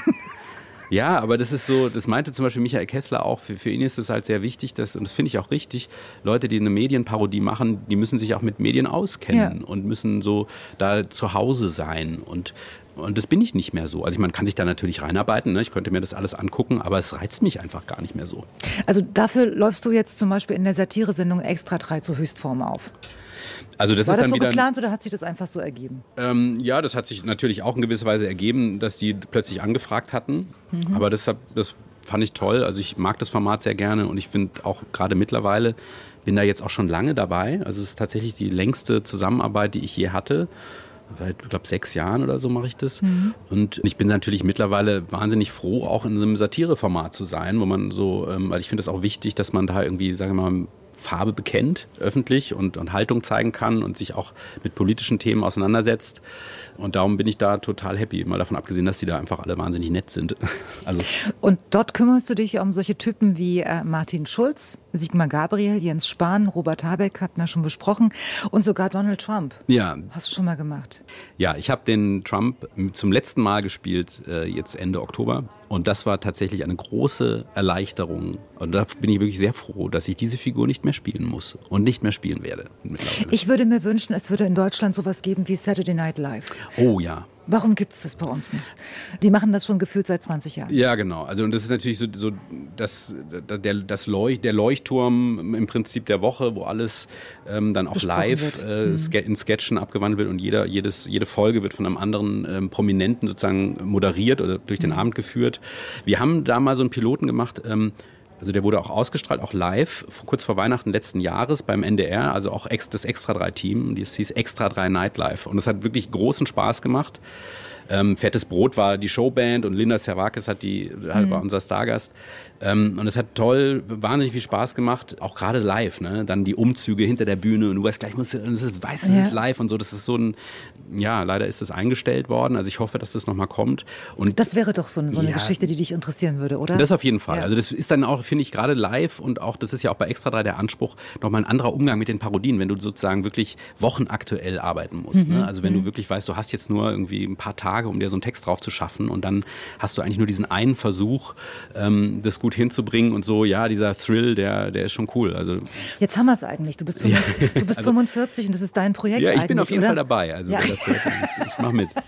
Ja, aber das ist so, das meinte zum Beispiel Michael Kessler auch, für, für ihn ist es halt sehr wichtig, dass, und das finde ich auch richtig, Leute, die eine Medienparodie machen, die müssen sich auch mit Medien auskennen ja. und müssen so da zu Hause sein und Und das bin ich nicht mehr so. Also man kann sich da natürlich reinarbeiten, ne? Ich könnte mir das alles angucken, aber es reizt mich einfach gar nicht mehr so. Also dafür läufst du jetzt zum Beispiel in der Satiresendung Extra drei zur Höchstform auf. Also das War ist das dann so wieder, geplant oder hat sich das einfach so ergeben? Ähm, ja, das hat sich natürlich auch in gewisser Weise ergeben, dass die plötzlich angefragt hatten. Mhm. Aber das, das fand ich toll. Also ich mag das Format sehr gerne und ich finde auch gerade mittlerweile, bin da jetzt auch schon lange dabei. Also es ist tatsächlich die längste Zusammenarbeit, die ich je hatte. Seit, ich glaube, sechs Jahren oder so mache ich das. Mhm. Und ich bin natürlich mittlerweile wahnsinnig froh, auch in einem Satireformat zu sein, wo man so, ähm, weil ich finde es auch wichtig, dass man da irgendwie, sagen wir mal, Farbe bekennt, öffentlich und, und Haltung zeigen kann und sich auch mit politischen Themen auseinandersetzt. Und darum bin ich da total happy, mal davon abgesehen, dass die da einfach alle wahnsinnig nett sind. Also. Und dort kümmerst du dich um solche Typen wie äh, Martin Schulz, Sigmar Gabriel, Jens Spahn, Robert Habeck, hatten wir schon besprochen, und sogar Donald Trump. Ja. Hast du schon mal gemacht? Ja, ich habe den Trump zum letzten Mal gespielt, äh, jetzt Ende Oktober. Und das war tatsächlich eine große Erleichterung. Und da bin ich wirklich sehr froh, dass ich diese Figur nicht mehr spielen muss und nicht mehr spielen werde. Ich würde mir wünschen, es würde in Deutschland sowas geben wie Saturday Night Live. Oh ja. Warum gibt es das bei uns nicht? Die machen das schon gefühlt seit zwanzig Jahren. Ja, genau. Also und das ist natürlich so, so das, der, das Leuch, der Leuchtturm im Prinzip der Woche, wo alles ähm, dann auch besprochen live äh, mhm. in Sketchen abgewandelt wird und jeder, jedes, jede Folge wird von einem anderen ähm, Prominenten sozusagen moderiert oder durch den mhm. Abend geführt. Wir haben da mal so einen Piloten gemacht, ähm, also der wurde auch ausgestrahlt, auch live, kurz vor Weihnachten letzten Jahres beim N D R, also auch das Extra drei Team, das hieß Extra drei Nightlife. Und es hat wirklich großen Spaß gemacht. Ähm, Fettes Brot war die Showband und Linda Servakis hat die, mhm. war unser Stargast. Ähm, und es hat toll, wahnsinnig viel Spaß gemacht, auch gerade live. Ne? Dann die Umzüge hinter der Bühne und du weißt gleich, musst du, das ist, weißt, das ist live und so. Das ist so ein, ja, leider ist das eingestellt worden. Also ich hoffe, dass das nochmal kommt. Und das wäre doch so, eine, so eine ja, Geschichte, die dich interessieren würde, oder? Das auf jeden Fall. Ja. Also das ist dann auch, finde ich, gerade live und auch, das ist ja auch bei Extra drei der Anspruch, nochmal ein anderer Umgang mit den Parodien, wenn du sozusagen wirklich wochenaktuell arbeiten musst. Mhm. Ne? Also wenn mhm. du wirklich weißt, du hast jetzt nur irgendwie ein paar Tage, um dir so einen Text drauf zu schaffen und dann hast du eigentlich nur diesen einen Versuch, ähm, das gut hinzubringen und so, ja, dieser Thrill, der, der ist schon cool. Also, jetzt haben wir es eigentlich. Du bist, fünfundvierzig, ja. du bist also, fünfundvierzig und das ist dein Projekt ja, ich eigentlich, bin auf jeden oder? Fall dabei. Also ja. das, ich mache mit.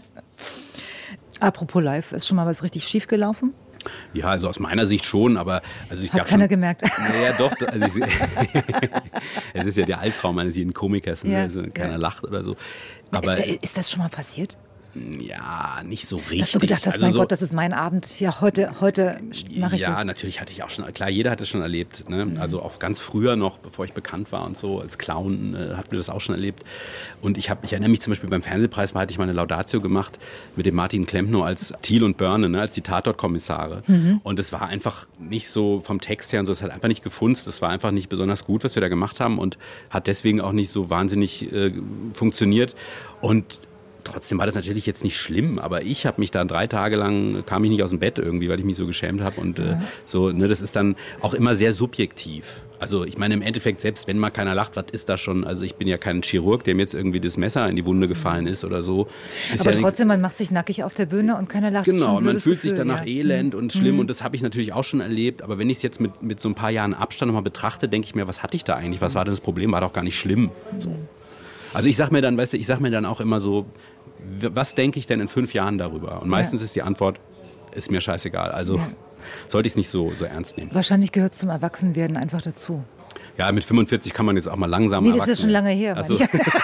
Apropos live, ist schon mal was richtig schief gelaufen? Ja, also aus meiner Sicht schon, aber also ich hat keiner schon, gemerkt. Naja, doch. Also ich, es ist ja der Albtraum eines jeden Komikers, ne? Ja, also keiner ja. lacht oder so. Aber ist, ist das schon mal passiert? Ja, nicht so richtig. Dass du gedacht hast, also mein so, Gott, das ist mein Abend, ja, heute, heute mache ich ja, das. Ja, natürlich hatte ich auch schon, klar, jeder hat es schon erlebt. Ne? Mhm. Also auch ganz früher noch, bevor ich bekannt war und so, als Clown äh, hatten wir das auch schon erlebt. Und ich, hab, ich erinnere mich zum Beispiel beim Fernsehpreis, hatte ich mal eine Laudatio gemacht mit dem Martin Klempno als Thiel und Börne, ne, als die Tatortkommissare. Mhm. Und es war einfach nicht so vom Text her und so, es hat einfach nicht gefunzt. Es war einfach nicht besonders gut, was wir da gemacht haben und hat deswegen auch nicht so wahnsinnig äh, funktioniert. Und trotzdem war das natürlich jetzt nicht schlimm, aber ich habe mich dann drei Tage lang, kam ich nicht aus dem Bett irgendwie, weil ich mich so geschämt habe und äh, so, ne, das ist dann auch immer sehr subjektiv. Also ich meine im Endeffekt, selbst wenn mal keiner lacht, was ist da schon, also ich bin ja kein Chirurg, dem jetzt irgendwie das Messer in die Wunde gefallen ist oder so. Ist aber ja trotzdem, man macht sich nackig auf der Bühne und keiner lacht. Genau, und man fühlt Gefühl, sich danach ja. elend und schlimm mhm. und das habe ich natürlich auch schon erlebt, aber wenn ich es jetzt mit, mit so ein paar Jahren Abstand nochmal betrachte, denke ich mir, was hatte ich da eigentlich, was war denn das Problem, war doch gar nicht schlimm. So. Also ich sag mir dann, weißt du, ich sag mir dann auch immer so, was denke ich denn in fünf Jahren darüber? Und meistens ja. ist die Antwort, ist mir scheißegal. Also ja. sollte ich es nicht so, so ernst nehmen. Wahrscheinlich gehört es zum Erwachsenwerden einfach dazu. Ja, mit fünfundvierzig kann man jetzt auch mal langsam erwachsen. Nee, das ist schon lange her. Ach so.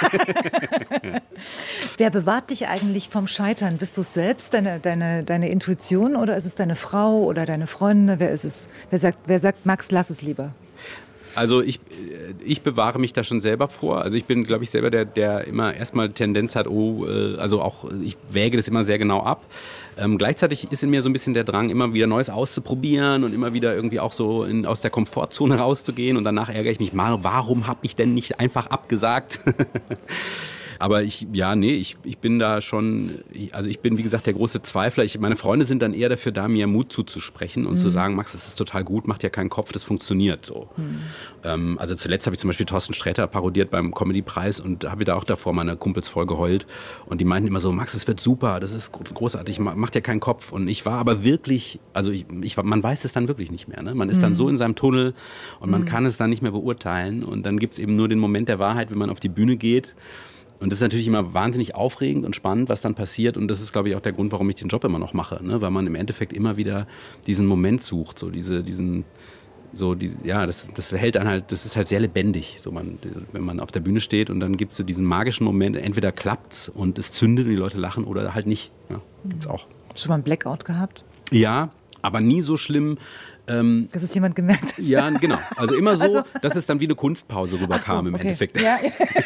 Wer bewahrt dich eigentlich vom Scheitern? Bist du es selbst, deine, deine, deine Intuition, oder ist es deine Frau oder deine Freunde? Wer ist es? Wer sagt, wer sagt Max, lass es lieber? Also ich, ich bewahre mich da schon selber vor. Also ich bin, glaube ich, selber der, der immer erstmal Tendenz hat, oh, also auch, ich wäge das immer sehr genau ab. Ähm, gleichzeitig ist in mir so ein bisschen der Drang, immer wieder Neues auszuprobieren und immer wieder irgendwie auch so in, aus der Komfortzone rauszugehen. Und danach ärgere ich mich mal, warum habe ich denn nicht einfach abgesagt? Aber ich, ja, nee, ich, ich bin da schon, also ich bin, wie gesagt, der große Zweifler. Ich, meine Freunde sind dann eher dafür da, mir Mut zuzusprechen und mhm. zu sagen, Max, das ist total gut, macht ja keinen Kopf, das funktioniert so. Mhm. Ähm, also zuletzt habe ich zum Beispiel Thorsten Sträter parodiert beim Comedy-Preis und habe da auch davor meine Kumpels voll geheult. Und die meinten immer so, Max, das wird super, das ist großartig, macht ja keinen Kopf. Und ich war aber wirklich, also ich, ich, man weiß es dann wirklich nicht mehr. Ne? Man ist mhm. dann so in seinem Tunnel und man mhm. kann es dann nicht mehr beurteilen. Und dann gibt es eben nur den Moment der Wahrheit, wenn man auf die Bühne geht. Und das ist natürlich immer wahnsinnig aufregend und spannend, was dann passiert. Und das ist, glaube ich, auch der Grund, warum ich den Job immer noch mache. Ne? Weil man im Endeffekt immer wieder diesen Moment sucht. So diese, diesen, so die, ja, das, das hält dann halt, das ist halt sehr lebendig. So man, wenn man auf der Bühne steht und dann gibt es so diesen magischen Moment, entweder klappt's und es zündet und die Leute lachen oder halt nicht. Ja, gibt's auch. Schon mal einen Blackout gehabt? Ja, aber nie so schlimm. Ähm, dass es jemand gemerkt hat. Ja, genau. Also immer so, also, dass es dann wie eine Kunstpause rüberkam so, im okay. Endeffekt. Ja.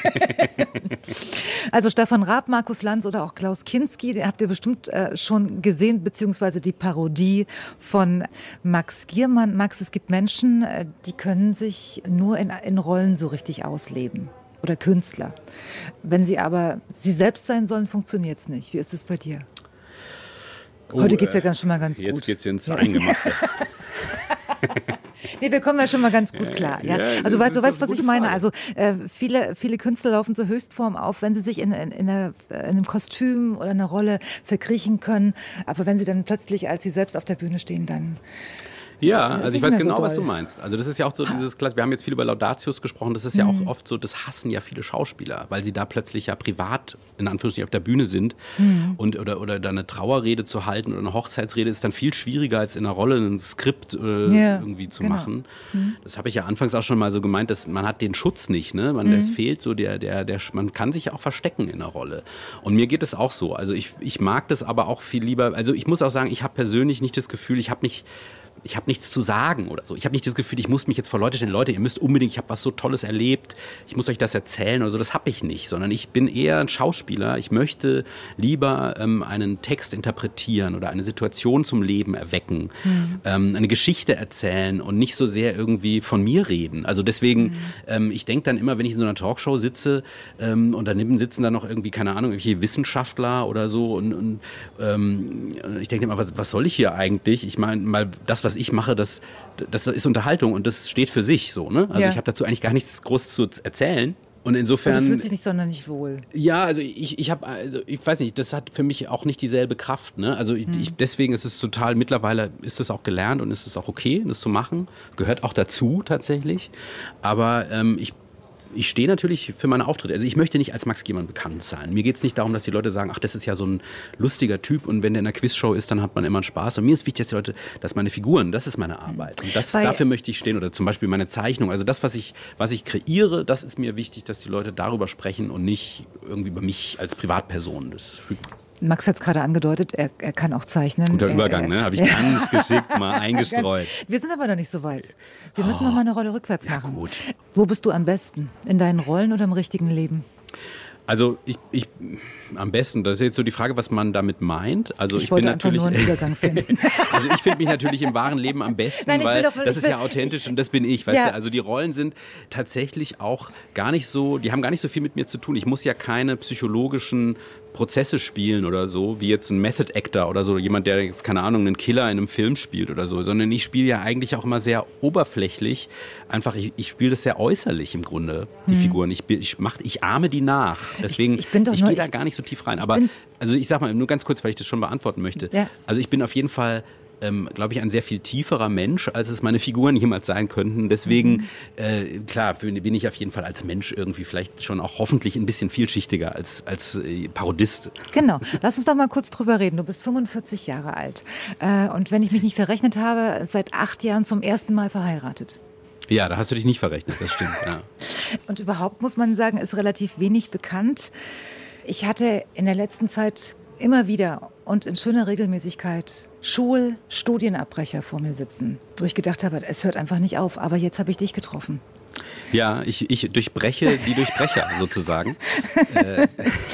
Also Stefan Raab, Markus Lanz oder auch Klaus Kinski, den habt ihr bestimmt äh, schon gesehen, beziehungsweise die Parodie von Max Giermann. Max, es gibt Menschen, äh, die können sich nur in, in Rollen so richtig ausleben. Oder Künstler. Wenn sie aber sie selbst sein sollen, funktioniert es nicht. Wie ist es bei dir? Oh, Heute geht es ja ganz schon mal ganz jetzt gut. Jetzt geht es ins Eingemachte. Nee, wir kommen ja schon mal ganz gut klar. Ja? Also du weißt, du weißt was ich meine. Also äh, viele, viele Künstler laufen zur Höchstform auf, wenn sie sich in, in, in, einer, in einem Kostüm oder einer Rolle verkriechen können. Aber wenn sie dann plötzlich, als sie selbst auf der Bühne stehen, dann... Ja, also ich weiß genau, so was du meinst. Also das ist ja auch so dieses, wir haben jetzt viel über Laudatius gesprochen, das ist ja mhm. auch oft so, das hassen ja viele Schauspieler, weil sie da plötzlich ja privat, in Anführungsstrichen, auf der Bühne sind mhm. und oder, oder da eine Trauerrede zu halten oder eine Hochzeitsrede ist dann viel schwieriger, als in einer Rolle ein Skript äh, ja, irgendwie zu genau. machen. Mhm. Das habe ich ja anfangs auch schon mal so gemeint, dass man hat den Schutz nicht, ne? Man, mhm. Es fehlt so der, der, der, man kann sich ja auch verstecken in einer Rolle. Und mir geht es auch so. Also ich, ich mag das aber auch viel lieber, also ich muss auch sagen, ich habe persönlich nicht das Gefühl, ich habe nicht Ich habe nichts zu sagen oder so. Ich habe nicht das Gefühl, ich muss mich jetzt vor Leute stellen. Leute, ihr müsst unbedingt, ich habe was so Tolles erlebt, ich muss euch das erzählen oder so. Das habe ich nicht, sondern ich bin eher ein Schauspieler. Ich möchte lieber ähm, einen Text interpretieren oder eine Situation zum Leben erwecken, mhm. ähm, eine Geschichte erzählen und nicht so sehr irgendwie von mir reden. Also deswegen, mhm. ähm, ich denke dann immer, wenn ich in so einer Talkshow sitze ähm, und daneben sitzen dann noch irgendwie, keine Ahnung, irgendwelche Wissenschaftler oder so und, und ähm, ich denke immer, was, was soll ich hier eigentlich? Ich meine, mal das, was ich mache, das, das ist Unterhaltung und das steht für sich so. Ne? Also ja. ich habe dazu eigentlich gar nichts Großes zu erzählen. Und insofern. Aber du fühlst dich nicht sonderlich wohl. Ja, also ich, ich habe, also ich weiß nicht, das hat für mich auch nicht dieselbe Kraft. Ne? Also ich, hm. ich, deswegen ist es total, mittlerweile ist es auch gelernt und ist es auch okay, das zu machen. Gehört auch dazu tatsächlich. Aber ähm, ich Ich stehe natürlich für meine Auftritte. Also ich möchte nicht als Max Giermann bekannt sein. Mir geht es nicht darum, dass die Leute sagen, ach, das ist ja so ein lustiger Typ und wenn der in einer Quizshow ist, dann hat man immer einen Spaß. Und mir ist wichtig, dass die Leute, dass meine Figuren, das ist meine Arbeit. Und das, dafür möchte ich stehen. Oder zum Beispiel meine Zeichnung. Also das, was ich, was ich kreiere, das ist mir wichtig, dass die Leute darüber sprechen und nicht irgendwie über mich als Privatperson. Das Max hat es gerade angedeutet, er, er kann auch zeichnen. Guter Übergang, ne? Habe ich ganz geschickt mal eingestreut. Wir sind aber noch nicht so weit. Wir müssen oh. noch mal eine Rolle rückwärts ja, machen. Gut. Wo bist du am besten? In deinen Rollen oder im richtigen Leben? Also ich, ich am besten, das ist jetzt so die Frage, was man damit meint. Also ich, ich wollte bin einfach natürlich, nur einen Übergang finden. Also ich finde mich natürlich im wahren Leben am besten, Nein, weil doch, das ist ja authentisch und das bin ich. Weißt ja. du? Also die Rollen sind tatsächlich auch gar nicht so, die haben gar nicht so viel mit mir zu tun. Ich muss ja keine psychologischen Prozesse spielen oder so, wie jetzt ein Method Actor oder so, jemand, der jetzt, keine Ahnung, einen Killer in einem Film spielt oder so, sondern ich spiele ja eigentlich auch immer sehr oberflächlich, einfach, ich, ich spiele das sehr äußerlich im Grunde, die hm. Figuren. Ich, ich, mach, ich ahme die nach, deswegen, ich, ich, ich gehe da gar nicht so tief rein, aber, also ich sag mal, nur ganz kurz, weil ich das schon beantworten möchte, ja. also ich bin auf jeden Fall ähm, glaube ich, ein sehr viel tieferer Mensch, als es meine Figuren jemals sein könnten. Deswegen, mhm. äh, klar, bin ich auf jeden Fall als Mensch irgendwie vielleicht schon auch hoffentlich ein bisschen vielschichtiger als, als äh, Parodist. Genau. Lass uns doch mal kurz drüber reden. Du bist fünfundvierzig Jahre alt. Äh, und wenn ich mich nicht verrechnet habe, seit acht Jahren zum ersten Mal verheiratet. Ja, da hast du dich nicht verrechnet, das stimmt. Ja. Und überhaupt muss man sagen, ist relativ wenig bekannt. Ich hatte in der letzten Zeit immer wieder und in schöner Regelmäßigkeit Schul-, Studienabbrecher vor mir sitzen, wo ich gedacht habe, es hört einfach nicht auf. Aber jetzt habe ich dich getroffen. Ja, ich, ich durchbreche die Durchbrecher sozusagen. äh.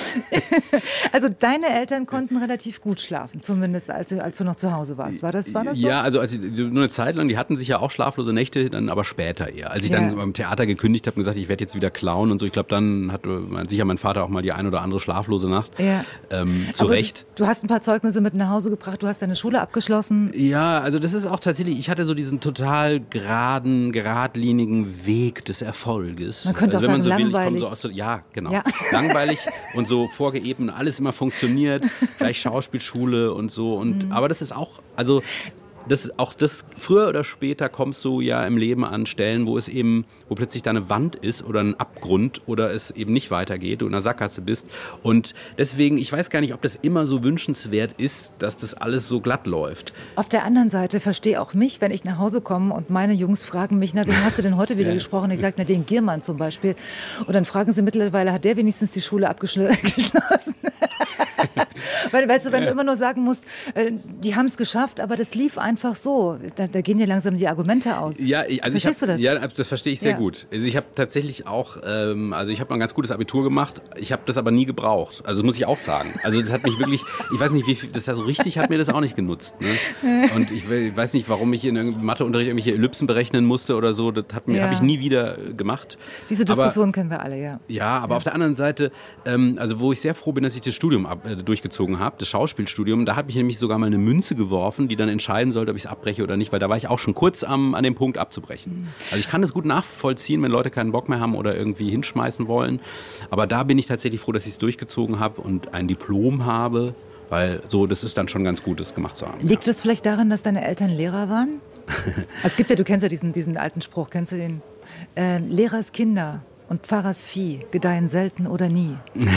Also deine Eltern konnten relativ gut schlafen, zumindest als, als du noch zu Hause warst. War das, war das so? Ja, also als ich, nur eine Zeit lang, die hatten sich ja auch schlaflose Nächte, dann aber später eher. Als ich ja. dann beim Theater gekündigt habe und gesagt, ich werde jetzt wieder Clown und so, ich glaube, dann hat sicher mein Vater auch mal die ein oder andere schlaflose Nacht. Ja. Ähm, zu aber Recht. Du, du hast ein paar Zeugnisse mit nach Hause gebracht, du hast deine Schule abgeschlossen. Ja, also das ist auch tatsächlich, ich hatte so diesen total geraden, geradlinigen Weg des Erfolges. Man könnte also, auch sagen, so langweilig. Will, so aus, ja, genau. Ja. Langweilig und so vorgeebnet, alles immer funktioniert, gleich Schauspielschule und so. Und, mhm. Aber das ist auch, also das, auch das, früher oder später kommst du ja im Leben an Stellen, wo es eben, wo plötzlich da eine Wand ist oder ein Abgrund oder es eben nicht weitergeht, du in einer Sackgasse bist. Und deswegen, ich weiß gar nicht, ob das immer so wünschenswert ist, dass das alles so glatt läuft. Auf der anderen Seite verstehe auch mich, wenn ich nach Hause komme und meine Jungs fragen mich, na, wen hast du denn heute wieder ja. gesprochen? Ich sage, na, den Giermann zum Beispiel. Und dann fragen sie mittlerweile, hat der wenigstens die Schule abgeschlossen? Weil, weißt du, wenn du immer nur sagen musst, äh, die haben es geschafft, aber das lief einfach so. Da, da gehen dir langsam die Argumente aus. Ja, ich, also Verstehst ich hab, du das? Ja, das verstehe ich sehr ja. gut. Also ich habe tatsächlich auch, ähm, also ich habe ein ganz gutes Abitur gemacht, ich habe das aber nie gebraucht. Also das muss ich auch sagen. Also das hat mich wirklich, ich weiß nicht, wie viel, das so richtig hat mir das auch nicht genutzt. Ne? Und ich weiß nicht, warum ich in irgendeinem Matheunterricht irgendwelche Ellipsen berechnen musste oder so. Das hat mir, ja. habe ich nie wieder gemacht. Diese Diskussion aber, kennen wir alle, ja. Ja, aber ja. auf der anderen Seite, ähm, also wo ich sehr froh bin, dass ich das Studium ab, äh, durchgezogen habe, das Schauspielstudium, da habe ich nämlich sogar mal eine Münze geworfen, die dann entscheiden sollte, ob ich es abbreche oder nicht, weil da war ich auch schon kurz am, an dem Punkt abzubrechen. Also ich kann das gut nachvollziehen, wenn Leute keinen Bock mehr haben oder irgendwie hinschmeißen wollen, aber da bin ich tatsächlich froh, dass ich es durchgezogen habe und ein Diplom habe, weil so, das ist dann schon ganz gut, das gemacht zu haben. Liegt das vielleicht daran, dass deine Eltern Lehrer waren? Es gibt ja, du kennst ja diesen, diesen alten Spruch, kennst du den? Äh, Lehrers Kinder und Pfarrers Vieh gedeihen selten oder nie.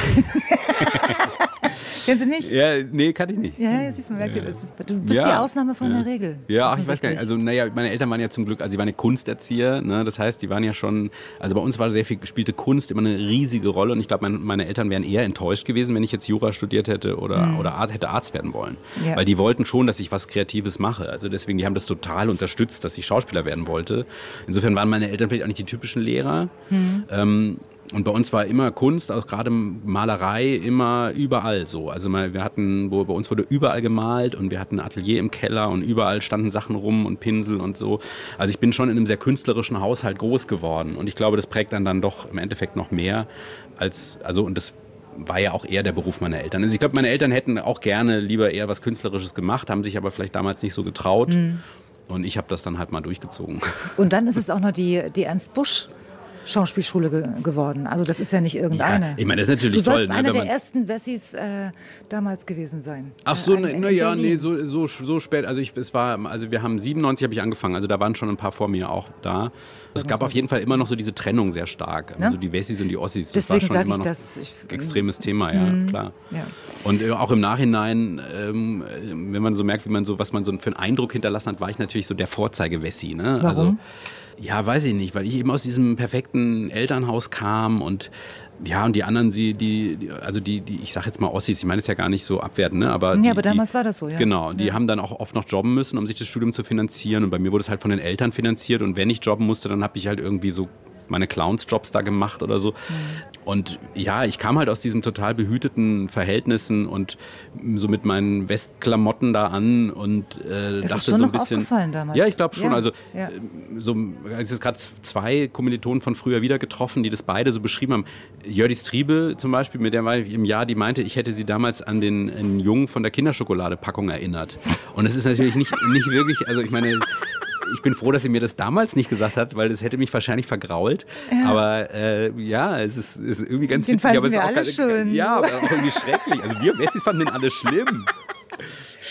Kennst du nicht? Ja, nee, kann ich nicht. Ja, ja siehst du, merkt ihr, das ist, du bist ja, die Ausnahme von ja. der Regel. Ja, ach, ich weiß gar nicht. Also, naja, meine Eltern waren ja zum Glück, also sie waren ja Kunsterzieher, ne? Das heißt, die waren ja schon, also bei uns war sehr viel, spielte Kunst immer eine riesige Rolle und ich glaube, meine, meine Eltern wären eher enttäuscht gewesen, wenn ich jetzt Jura studiert hätte oder, mhm. oder Arzt, hätte Arzt werden wollen. Ja. Weil die wollten schon, dass ich was Kreatives mache. Also deswegen, die haben das total unterstützt, dass ich Schauspieler werden wollte. Insofern waren meine Eltern vielleicht auch nicht die typischen Lehrer. Mhm. Ähm, Und bei uns war immer Kunst, auch gerade Malerei, immer überall so. Also wir hatten, wo, bei uns wurde überall gemalt und wir hatten ein Atelier im Keller und überall standen Sachen rum und Pinsel und so. Also ich bin schon in einem sehr künstlerischen Haushalt groß geworden und ich glaube, das prägt dann dann doch im Endeffekt noch mehr als, also und das war ja auch eher der Beruf meiner Eltern. Also ich glaube, meine Eltern hätten auch gerne lieber eher was Künstlerisches gemacht, haben sich aber vielleicht damals nicht so getraut. Mhm. Und ich habe das dann halt mal durchgezogen. Und dann ist es auch noch die, die Ernst Busch Schauspielschule ge- geworden. Also das ist ja nicht irgendeine. Ja, ich meine, das ist natürlich toll. Du sollst toll, einer ne, der ersten Wessis äh, damals gewesen sein. Ach so, äh, naja, nee, so, so, so spät. Also ich, es war, also wir haben siebenundneunzig habe ich angefangen. Also da waren schon ein paar vor mir auch da. Es gab auf jeden Fall immer noch so diese Trennung sehr stark. Also ja? die Wessis und die Ossis. Das Deswegen war schon immer ich noch das, ich, extremes Thema, ja, mh, klar. Ja. Und auch im Nachhinein, ähm, wenn man so merkt, wie man so, was man so für einen Eindruck hinterlassen hat, war ich natürlich so der Vorzeige-Wessi. Ne? Warum? Also, ja, weiß ich nicht, weil ich eben aus diesem perfekten Elternhaus kam und ja, und die anderen, die, die also die, die, ich sag jetzt mal Ossis, ich meine es ja gar nicht so abwertend, ne? Aber ja, die, aber damals die, war das so, ja. Genau, die ja. haben dann auch oft noch jobben müssen, um sich das Studium zu finanzieren und bei mir wurde es halt von den Eltern finanziert und wenn ich jobben musste, dann habe ich halt irgendwie so meine Clowns-Jobs da gemacht oder so. Mhm. Und ja, ich kam halt aus diesen total behüteten Verhältnissen und so mit meinen Westklamotten da an und äh, das dachte ist schon so ein noch bisschen. Aufgefallen damals. Ja, ich glaube schon. Ja. Also ja. so, es ist gerade zwei Kommilitonen von früher wieder getroffen, die das beide so beschrieben haben. Jördis Triebe zum Beispiel, mit der war ich im Jahr, die meinte, ich hätte sie damals an den, den Jungen von der Kinderschokoladepackung erinnert. Und es ist natürlich nicht, nicht wirklich, also ich meine, ich bin froh, dass sie mir das damals nicht gesagt hat, weil das hätte mich wahrscheinlich vergrault. Ja. Aber äh, ja, es ist, ist irgendwie ganz den witzig. Aber es wir ist auch alle ganz, schön. Ja, aber auch irgendwie schrecklich. Also wir Wessis fanden den alle schlimm.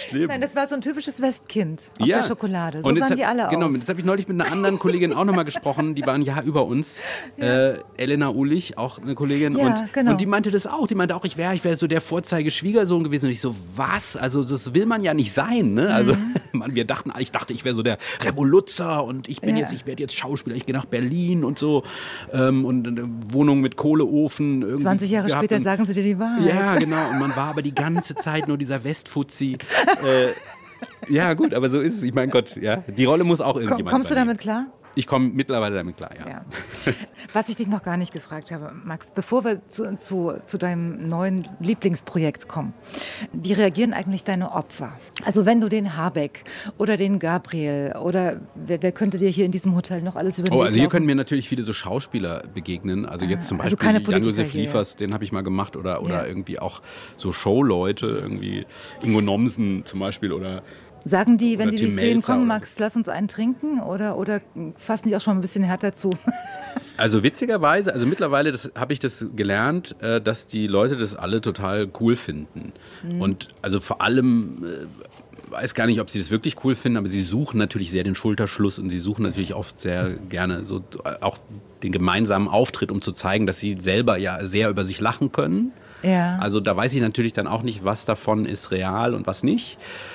schlimm. Nein, das war so ein typisches Westkind auf ja. der Schokolade. So und sahen hab, die alle genau, aus. Genau, das habe ich neulich mit einer anderen Kollegin auch nochmal gesprochen. Die war ein Jahr über uns. Ja. Äh, Elena Ulich, auch eine Kollegin. Ja, und, genau. und die meinte das auch. Die meinte auch, ich wäre ich wär so der Vorzeigeschwiegersohn gewesen. Und ich so, was? Also das will man ja nicht sein. Ne? Also Mhm. man, wir dachten, ich dachte, ich wäre so der Revoluzzer und ich bin Ja. jetzt, ich werde jetzt Schauspieler. Ich gehe nach Berlin und so. Ähm, und eine Wohnung mit Kohleofen. Irgendwie zwanzig Jahre gehabt. später und, sagen sie dir die Wahrheit. Ja, genau. Und man war aber die ganze Zeit nur dieser Westfuzzi. äh, ja, gut, aber so ist es. Ich meine Gott, ja. Die Rolle muss auch irgendjemand Komm, Kommst du übernehmen. damit klar? Ich komme mittlerweile damit klar, ja. Ja. Was ich dich noch gar nicht gefragt habe, Max, bevor wir zu, zu, zu deinem neuen Lieblingsprojekt kommen, wie reagieren eigentlich deine Opfer? Also wenn du den Habeck oder den Gabriel oder wer, wer könnte dir hier in diesem Hotel noch alles über den Oh, Weg also hier laufen? können mir natürlich viele so Schauspieler begegnen. Also jetzt zum Also Beispiel keine Politiker Jan-Josef hier. Liefers, den habe ich mal gemacht. Oder, oder Ja. irgendwie auch so Showleute, irgendwie Ingo Nomsen zum Beispiel oder... Sagen die, wenn Oder die Tim dich sehen, Melzer komm oder- Max, lass uns einen trinken? Oder, oder fassen die auch schon mal ein bisschen härter zu? Also witzigerweise, also mittlerweile das, habe ich das gelernt, äh, dass die Leute das alle total cool finden. Mhm. Und also vor allem, äh, weiß gar nicht, ob sie das wirklich cool finden, aber sie suchen natürlich sehr den Schulterschluss und sie suchen natürlich oft sehr gerne so äh, auch den gemeinsamen Auftritt, um zu zeigen, dass sie selber ja sehr über sich lachen können. Ja. Also da weiß ich natürlich dann auch nicht, was davon ist real und was nicht.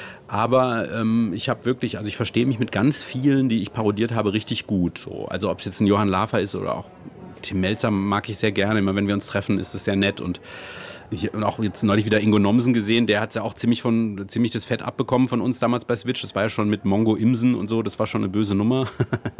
Aber ähm, ich habe wirklich, also ich verstehe mich mit ganz vielen, die ich parodiert habe, richtig gut. So. Also ob es jetzt ein Johann Lafer ist oder auch Tim Melzer mag ich sehr gerne. Immer wenn wir uns treffen, ist es sehr nett. Und ich habe auch jetzt neulich wieder Ingo Nomsen gesehen. Der hat ja auch ziemlich, von, ziemlich das Fett abbekommen von uns damals bei Switch. Das war ja schon mit Mongo Imsen und so. Das war schon eine böse Nummer.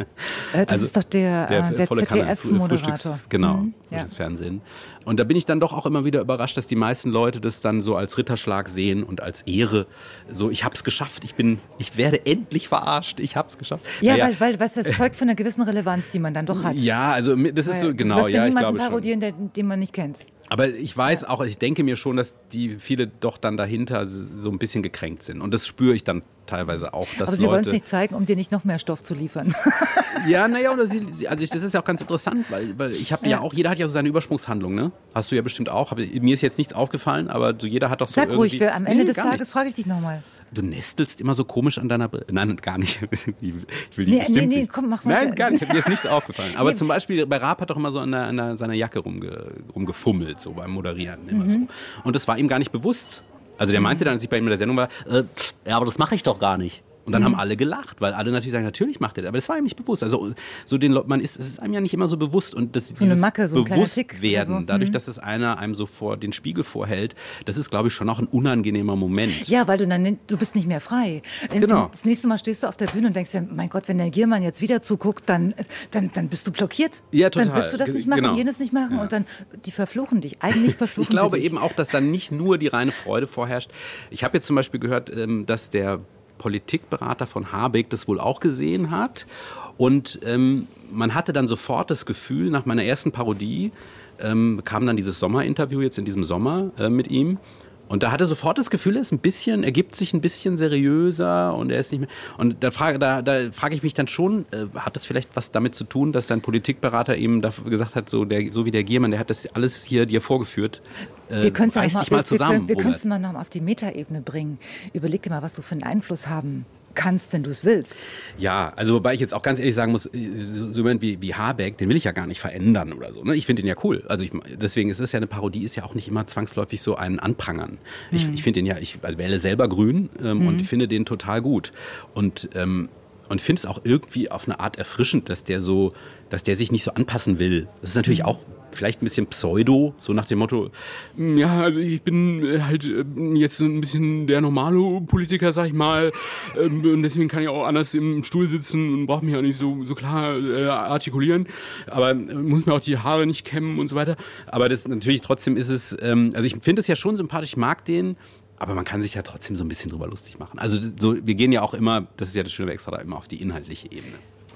Äh, das Also ist doch der, der, äh, der volle Kanne, Z D F-Moderator. Frühstücks- Genau, Mhm, ja. Frühstücksfernsehen. Und da bin ich dann doch auch immer wieder überrascht, dass die meisten Leute das dann so als Ritterschlag sehen und als Ehre. So, ich hab's geschafft, ich bin, ich werde endlich verarscht, ich hab's geschafft. Ja, Naja, weil, weil was das zeugt von einer gewissen Relevanz, die man dann doch hat. ja, also das ist Weil so, du genau, wirst ja, ja, ich niemanden glaube schon. parodieren, der, den man nicht kennt. Aber ich weiß auch, ich denke mir schon, dass die viele doch dann dahinter so ein bisschen gekränkt sind. Und das spüre ich dann teilweise auch, dass Aber sie wollen es Leute... nicht zeigen, um dir nicht noch mehr Stoff zu liefern. Ja, naja, oder sie, sie, also ich, das ist ja auch ganz interessant, weil, weil ich habe ja. ja auch, jeder hat ja so seine Übersprungshandlung, ne? Hast du ja bestimmt auch. Hab, mir ist jetzt nichts aufgefallen, aber so jeder hat doch so Sag irgendwie... ruhig, für, am Ende Nee, des gar Tages nicht. frage ich dich nochmal. Du nestelst immer so komisch an deiner Brille. Nein, gar nicht. Ich will die Nee, bestimmt nee, nee, nicht. komm, mach weiter. Nein, gar nicht. Mir ist nichts aufgefallen. Aber Nee. zum Beispiel, bei Raab hat doch immer so an, der, an der, seiner Jacke rumge, rumgefummelt, so beim Moderieren. Immer Mhm. so. Und das war ihm gar nicht bewusst. Also der meinte dann, als ich bei ihm in der Sendung war, äh, ja, aber das mache ich doch gar nicht. Und dann Mhm. haben alle gelacht, weil alle natürlich sagen, natürlich macht er das. Aber das war ihm nicht bewusst. Also so den Leuten, man ist, es ist einem ja nicht immer so bewusst. Und das, So eine Macke, so ein kleiner Tick oder Bewusstwerden, so. dadurch, Mhm. dass es einer einem so vor den Spiegel vorhält, das ist, glaube ich, schon auch ein unangenehmer Moment. Ja, weil du dann, du bist nicht mehr frei. In, Genau. in, das nächste Mal stehst du auf der Bühne und denkst dir, mein Gott, wenn der Giermann jetzt wieder zuguckt, dann, dann, dann bist du blockiert. Ja, total. Dann willst du das nicht Ge- machen, genau. jenes nicht machen Ja. und dann, die verfluchen dich. Eigentlich verfluchen Ich glaube sie dich. eben auch, dass dann nicht nur die reine Freude vorherrscht. Ich habe jetzt zum Beispiel gehört, ähm, dass der Politikberater von Habeck das wohl auch gesehen hat. Und ähm, man hatte dann sofort das Gefühl, nach meiner ersten Parodie ähm, kam dann dieses Sommerinterview jetzt in diesem Sommer äh, mit ihm. Und da hatte sofort das Gefühl, er ist ein bisschen, er gibt sich ein bisschen seriöser und er ist nicht mehr. Und da frage, da, da frage ich mich dann schon, äh, hat das vielleicht was damit zu tun, dass sein Politikberater eben dafür gesagt hat, so, der, so wie der Giermann, der hat das alles hier dir vorgeführt. Äh, Wir können es ja reiß noch dich mal, mal zusammen. wir, wir, wir Robert. mal noch mal auf die Metaebene bringen. Überleg dir mal, was du für einen Einfluss haben kannst, wenn du es willst. Ja, also wobei ich jetzt auch ganz ehrlich sagen muss, so so jemand wie, wie Habeck, den will ich ja gar nicht verändern oder so. Ne? Ich finde den ja cool. Also ich, deswegen ist es ja eine Parodie, ist ja auch nicht immer zwangsläufig so ein Anprangern. Ich, ich finde den ja, ich wähle selber grün ähm, Mhm. und finde den total gut. Und ähm, und finde es auch irgendwie auf eine Art erfrischend, dass der so, dass der sich nicht so anpassen will. Das ist natürlich auch vielleicht ein bisschen Pseudo, so nach dem Motto, ja, also ich bin äh, halt äh, jetzt ein bisschen der normale Politiker, sag ich mal, ähm, und deswegen kann ich auch anders im Stuhl sitzen und brauche mich auch nicht so, so klar äh, artikulieren, aber äh, muss mir auch die Haare nicht kämmen und so weiter. Aber das natürlich trotzdem ist es, ähm, also ich finde es ja schon sympathisch, ich mag den, aber man kann sich ja trotzdem so ein bisschen drüber lustig machen. Also so, wir gehen ja auch immer, das ist ja das Schöne bei Extra, immer auf die inhaltliche Ebene.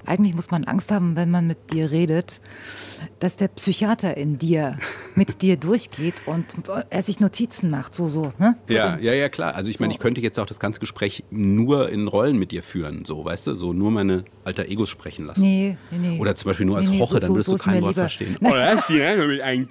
Eigentlich muss man Angst haben, wenn man mit dir redet, dass der Psychiater in dir mit dir durchgeht und er sich Notizen macht, so, so. Ne? Ja, ja, ja, klar. Also ich so. meine, ich könnte jetzt auch das ganze Gespräch nur in Rollen mit dir führen, so, weißt du, so nur meine alter Egos sprechen lassen. Nee, nee, nee. Oder zum Beispiel nur als nee, nee, Roche, so, dann würdest so, so du kein Wort lieber verstehen. Oder ist ja mit einem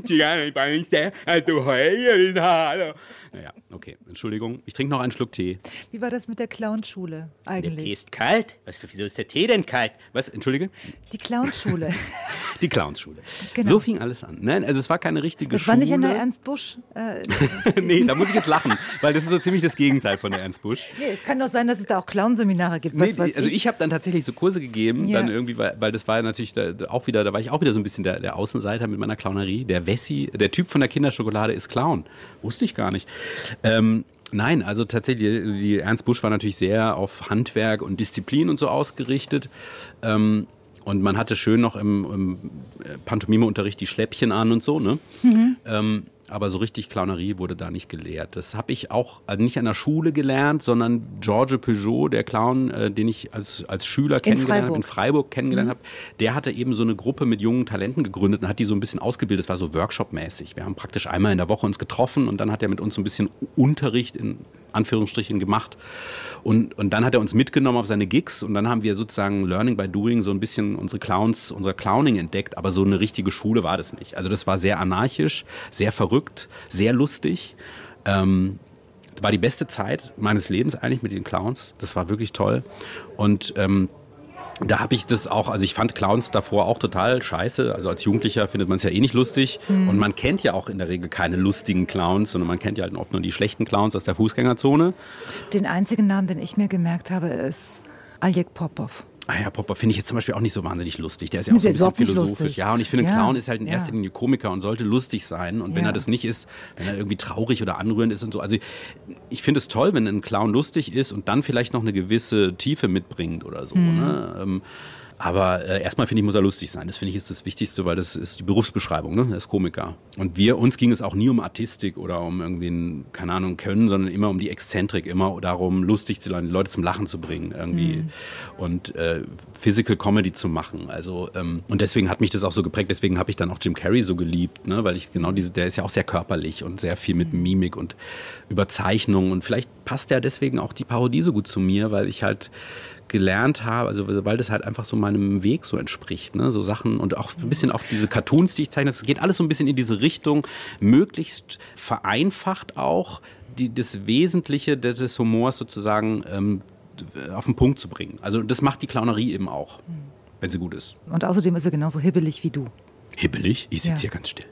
Naja, okay, Entschuldigung. Ich trinke noch einen Schluck Tee. Wie war das mit der Clownschule eigentlich? Der Tee ist kalt. Was, wieso ist der Tee denn kalt? Was, entschuldige? Die Clownschule. Die Clownschule. Genau. So fing alles an. Nein, also es war keine richtige das Schule. Das war nicht in der Ernst Busch. Äh, nee, da muss ich jetzt lachen, weil das ist so ziemlich das Gegenteil von der Ernst Busch. Nee, es kann doch sein, dass es da auch Clownseminare gibt. Was, nee, was also ich, ich habe dann tatsächlich so Kurse gegeben, ja. dann irgendwie, weil, weil das war natürlich da, auch wieder, da war ich auch wieder so ein bisschen der, der Außenseiter mit meiner Clownerie. Der Wessi, der Typ von der Kinderschokolade ist Clown. Wusste ich gar nicht. Ähm, Nein, also tatsächlich, die Ernst Busch war natürlich sehr auf Handwerk und Disziplin und so ausgerichtet. Ähm, und man hatte schön noch im, im Pantomime-Unterricht die Schläppchen an und so, ne? Mhm. Ähm, aber so richtig Clownerie wurde da nicht gelehrt. Das habe ich auch also nicht an der Schule gelernt, sondern Georges Peugeot, der Clown, äh, den ich als, als Schüler kennengelernt habe, in Freiburg kennengelernt mhm. habe, der hatte eben so eine Gruppe mit jungen Talenten gegründet und hat die so ein bisschen ausgebildet. Das war so Workshop-mäßig. Wir haben praktisch einmal in der Woche uns getroffen und dann hat er mit uns so ein bisschen Unterricht in Anführungsstrichen gemacht. Und, und dann hat er uns mitgenommen auf seine Gigs und dann haben wir sozusagen Learning by Doing so ein bisschen unsere Clowns, unser Clowning entdeckt, aber so eine richtige Schule war das nicht. Also das war sehr anarchisch, sehr verrückt, sehr lustig. Ähm, war die beste Zeit meines Lebens eigentlich mit den Clowns. Das war wirklich toll. Und ähm, da habe ich das auch, also ich fand Clowns davor auch total scheiße. Also als Jugendlicher findet man es ja eh nicht lustig. Mhm. Und man kennt ja auch in der Regel keine lustigen Clowns, sondern man kennt ja halt oft nur die schlechten Clowns aus der Fußgängerzone. Den einzigen Namen, den ich mir gemerkt habe, ist Oleg Popov. Ah ja, Popper finde ich jetzt zum Beispiel auch nicht so wahnsinnig lustig. Der ist ja auch so ein bisschen philosophisch. Ja, und ich finde, ein ja, Clown ist halt in erster Linie Komiker und sollte lustig sein. Und wenn ja. er das nicht ist, wenn er irgendwie traurig oder anrührend ist und so. Also ich finde es toll, wenn ein Clown lustig ist und dann vielleicht noch eine gewisse Tiefe mitbringt oder so. Mhm. Ne? Ähm, Aber äh, erstmal finde ich, muss er lustig sein. Das finde ich ist das Wichtigste, weil das ist die Berufsbeschreibung, ne? Er ist Komiker. Und wir, uns ging es auch nie um Artistik oder um irgendwie ein, keine Ahnung, Können, sondern immer um die Exzentrik, immer darum, lustig zu sein, die Leute zum Lachen zu bringen irgendwie mhm. und äh, Physical Comedy zu machen. Also ähm, und deswegen hat mich das auch so geprägt. Deswegen habe ich dann auch Jim Carrey so geliebt, ne? Weil ich genau diese, der ist ja auch sehr körperlich und sehr viel mit Mimik und Überzeichnung und vielleicht passt ja deswegen auch die Parodie so gut zu mir, weil ich halt gelernt habe, also weil das halt einfach so meinem Weg so entspricht, ne? So Sachen und auch ein bisschen auch diese Cartoons, die ich zeichne, es geht alles so ein bisschen in diese Richtung, möglichst vereinfacht auch die, das Wesentliche des Humors sozusagen ähm, auf den Punkt zu bringen. Also das macht die Clownerie eben auch, wenn sie gut ist. Und außerdem ist er genauso hibbelig wie du. Hibbelig? Ich sitze ja. hier ganz still.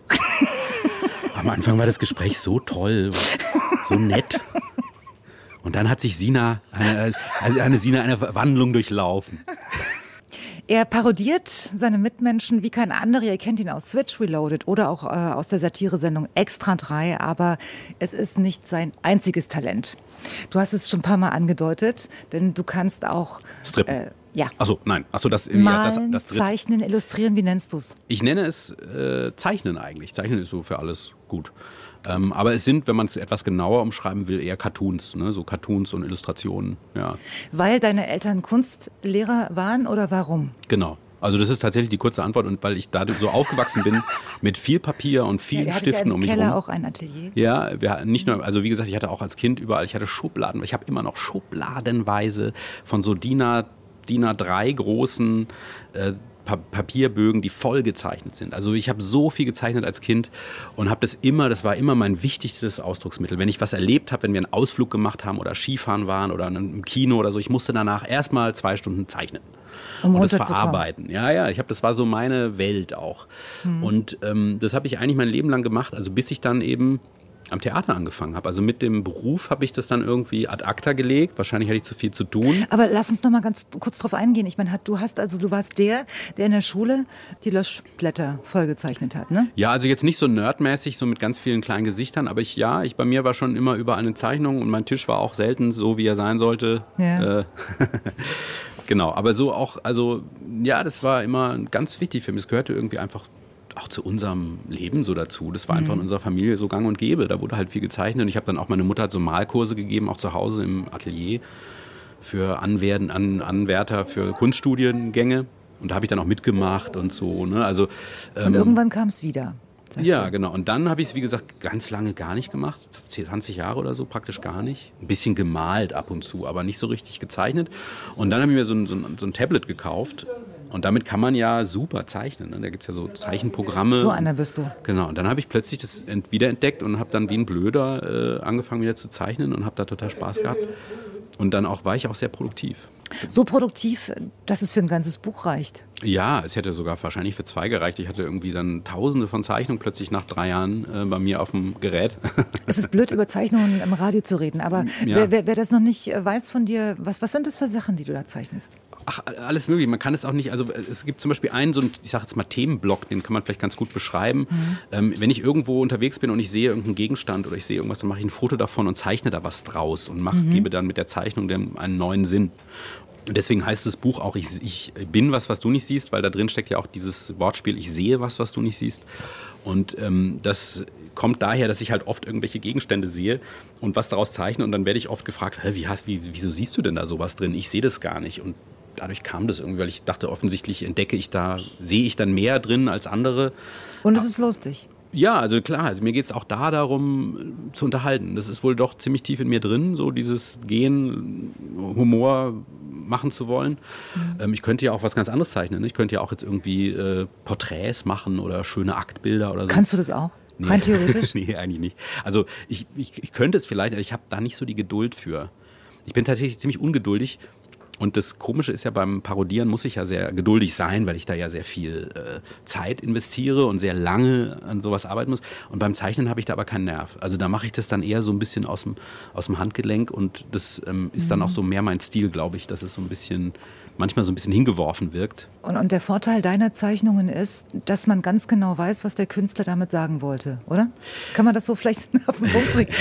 Am Anfang war das Gespräch so toll, so nett. Und dann hat sich Sina eine, also eine Sina eine Wandlung durchlaufen. Er parodiert seine Mitmenschen wie kein anderer. Ihr kennt ihn aus Switch Reloaded oder auch äh, aus der Satiresendung Extra drei. Aber es ist nicht sein einziges Talent. Du hast es schon ein paar Mal angedeutet, denn du kannst auch... Strippen. Äh, ja. Achso, nein. Achso, das, Malen, ja, das, das zeichnen, illustrieren, wie nennst du es? Ich nenne es äh, Zeichnen eigentlich. Zeichnen ist so für alles gut. Ähm, aber es sind, wenn man es etwas genauer umschreiben will, eher Cartoons, ne? So Cartoons und Illustrationen, ja. Weil deine Eltern Kunstlehrer waren oder warum? Genau. Also das ist tatsächlich die kurze Antwort und weil ich dadurch so aufgewachsen bin mit viel Papier und vielen ja, Stiften ja um mich herum. Keller auch ein Atelier? Ja, wir nicht nur, also wie gesagt, ich hatte auch als Kind überall, ich hatte Schubladen, ich habe immer noch schubladenweise von so D I N A D I N A drei großen äh, Pa- Papierbögen, die voll gezeichnet sind. Also ich habe so viel gezeichnet als Kind und habe das immer, das war immer mein wichtigstes Ausdrucksmittel. Wenn ich was erlebt habe, wenn wir einen Ausflug gemacht haben oder Skifahren waren oder im Kino oder so, ich musste danach erstmal zwei Stunden zeichnen. Um und das verarbeiten. Ja, ja, ich habe, das war so meine Welt auch. Hm. Und ähm, das habe ich eigentlich mein Leben lang gemacht, also bis ich dann eben am Theater angefangen habe. Also mit dem Beruf habe ich das dann irgendwie ad acta gelegt. Wahrscheinlich hatte ich zu viel zu tun. Aber lass uns noch mal ganz kurz drauf eingehen. Ich meine, du hast also, du warst der, der in der Schule die Löschblätter vollgezeichnet hat, ne? Ja, also jetzt nicht so nerdmäßig, so mit ganz vielen kleinen Gesichtern, aber ich, ja, ich, bei mir war schon immer überall eine Zeichnung und mein Tisch war auch selten so, wie er sein sollte. Ja. Äh, genau, aber so auch, also ja, das war immer ganz wichtig für mich. Es gehörte irgendwie einfach auch zu unserem Leben so dazu. Das war einfach in unserer Familie so gang und gäbe. Da wurde halt viel gezeichnet und ich habe dann auch, meine Mutter hat so Malkurse gegeben, auch zu Hause im Atelier. für Anwerden, An, Anwärter für Kunststudiengänge. Und da habe ich dann auch mitgemacht und so. Ne? Also, ähm, und irgendwann kam es wieder. Ja, du? Genau. Und dann habe ich es, wie gesagt, ganz lange gar nicht gemacht. zwanzig Jahre oder so, praktisch gar nicht. Ein bisschen gemalt ab und zu, aber nicht so richtig gezeichnet. Und dann habe ich mir so ein, so ein, so ein Tablet gekauft. Und damit kann man ja super zeichnen. Ne? Da gibt es ja so Zeichenprogramme. So einer bist du. Genau. Und dann habe ich plötzlich das wiederentdeckt und habe dann wie ein Blöder äh, angefangen wieder zu zeichnen und habe da total Spaß gehabt. Und dann auch, war ich auch sehr produktiv. So produktiv, dass es für ein ganzes Buch reicht. Ja, es hätte sogar wahrscheinlich für zwei gereicht. Ich hatte irgendwie dann tausende von Zeichnungen plötzlich nach drei Jahren äh, bei mir auf dem Gerät. Es ist blöd, über Zeichnungen im Radio zu reden, aber ja. wer, wer, wer das noch nicht weiß von dir, was, was sind das für Sachen, die du da zeichnest? Ach, alles mögliche. Man kann es auch nicht, also es gibt zum Beispiel einen, so einen, ich sage jetzt mal Themenblock, den kann man vielleicht ganz gut beschreiben. Mhm. Ähm, wenn ich irgendwo unterwegs bin und ich sehe irgendeinen Gegenstand oder ich sehe irgendwas, dann mache ich ein Foto davon und zeichne da was draus und mach, mhm. gebe dann mit der Zeichnung dem einen neuen Sinn. Und deswegen heißt das Buch auch, ich, ich bin was, was du nicht siehst, weil da drin steckt ja auch dieses Wortspiel, ich sehe was, was du nicht siehst. Und ähm, das kommt daher, dass ich halt oft irgendwelche Gegenstände sehe und was daraus zeichne. Und dann werde ich oft gefragt, Hä, wie, wie, wieso siehst du denn da sowas drin? Ich sehe das gar nicht. Und dadurch kam das irgendwie, weil ich dachte, offensichtlich entdecke ich da, sehe ich dann mehr drin als andere. Und es ist lustig. Ja, also klar, also mir geht es auch da darum, zu unterhalten. Das ist wohl doch ziemlich tief in mir drin, so dieses Gehen, Humor machen zu wollen. Mhm. Ähm, ich könnte ja auch was ganz anderes zeichnen. Ne? Ich könnte ja auch jetzt irgendwie äh, Porträts machen oder schöne Aktbilder oder so. Kannst du das auch? Nee. Rein theoretisch? Nee, eigentlich nicht. Also ich, ich, ich könnte es vielleicht, aber ich habe da nicht so die Geduld für. Ich bin tatsächlich ziemlich ungeduldig. Und das Komische ist ja, beim Parodieren muss ich ja sehr geduldig sein, weil ich da ja sehr viel äh, Zeit investiere und sehr lange an sowas arbeiten muss. Und beim Zeichnen habe ich da aber keinen Nerv. Also da mache ich das dann eher so ein bisschen aus dem, aus dem Handgelenk und das ähm, ist mhm. dann auch so mehr mein Stil, glaube ich, dass es so ein bisschen, manchmal so ein bisschen hingeworfen wirkt. Und, und der Vorteil deiner Zeichnungen ist, dass man ganz genau weiß, was der Künstler damit sagen wollte, oder? Kann man das so vielleicht auf den Punkt bringen?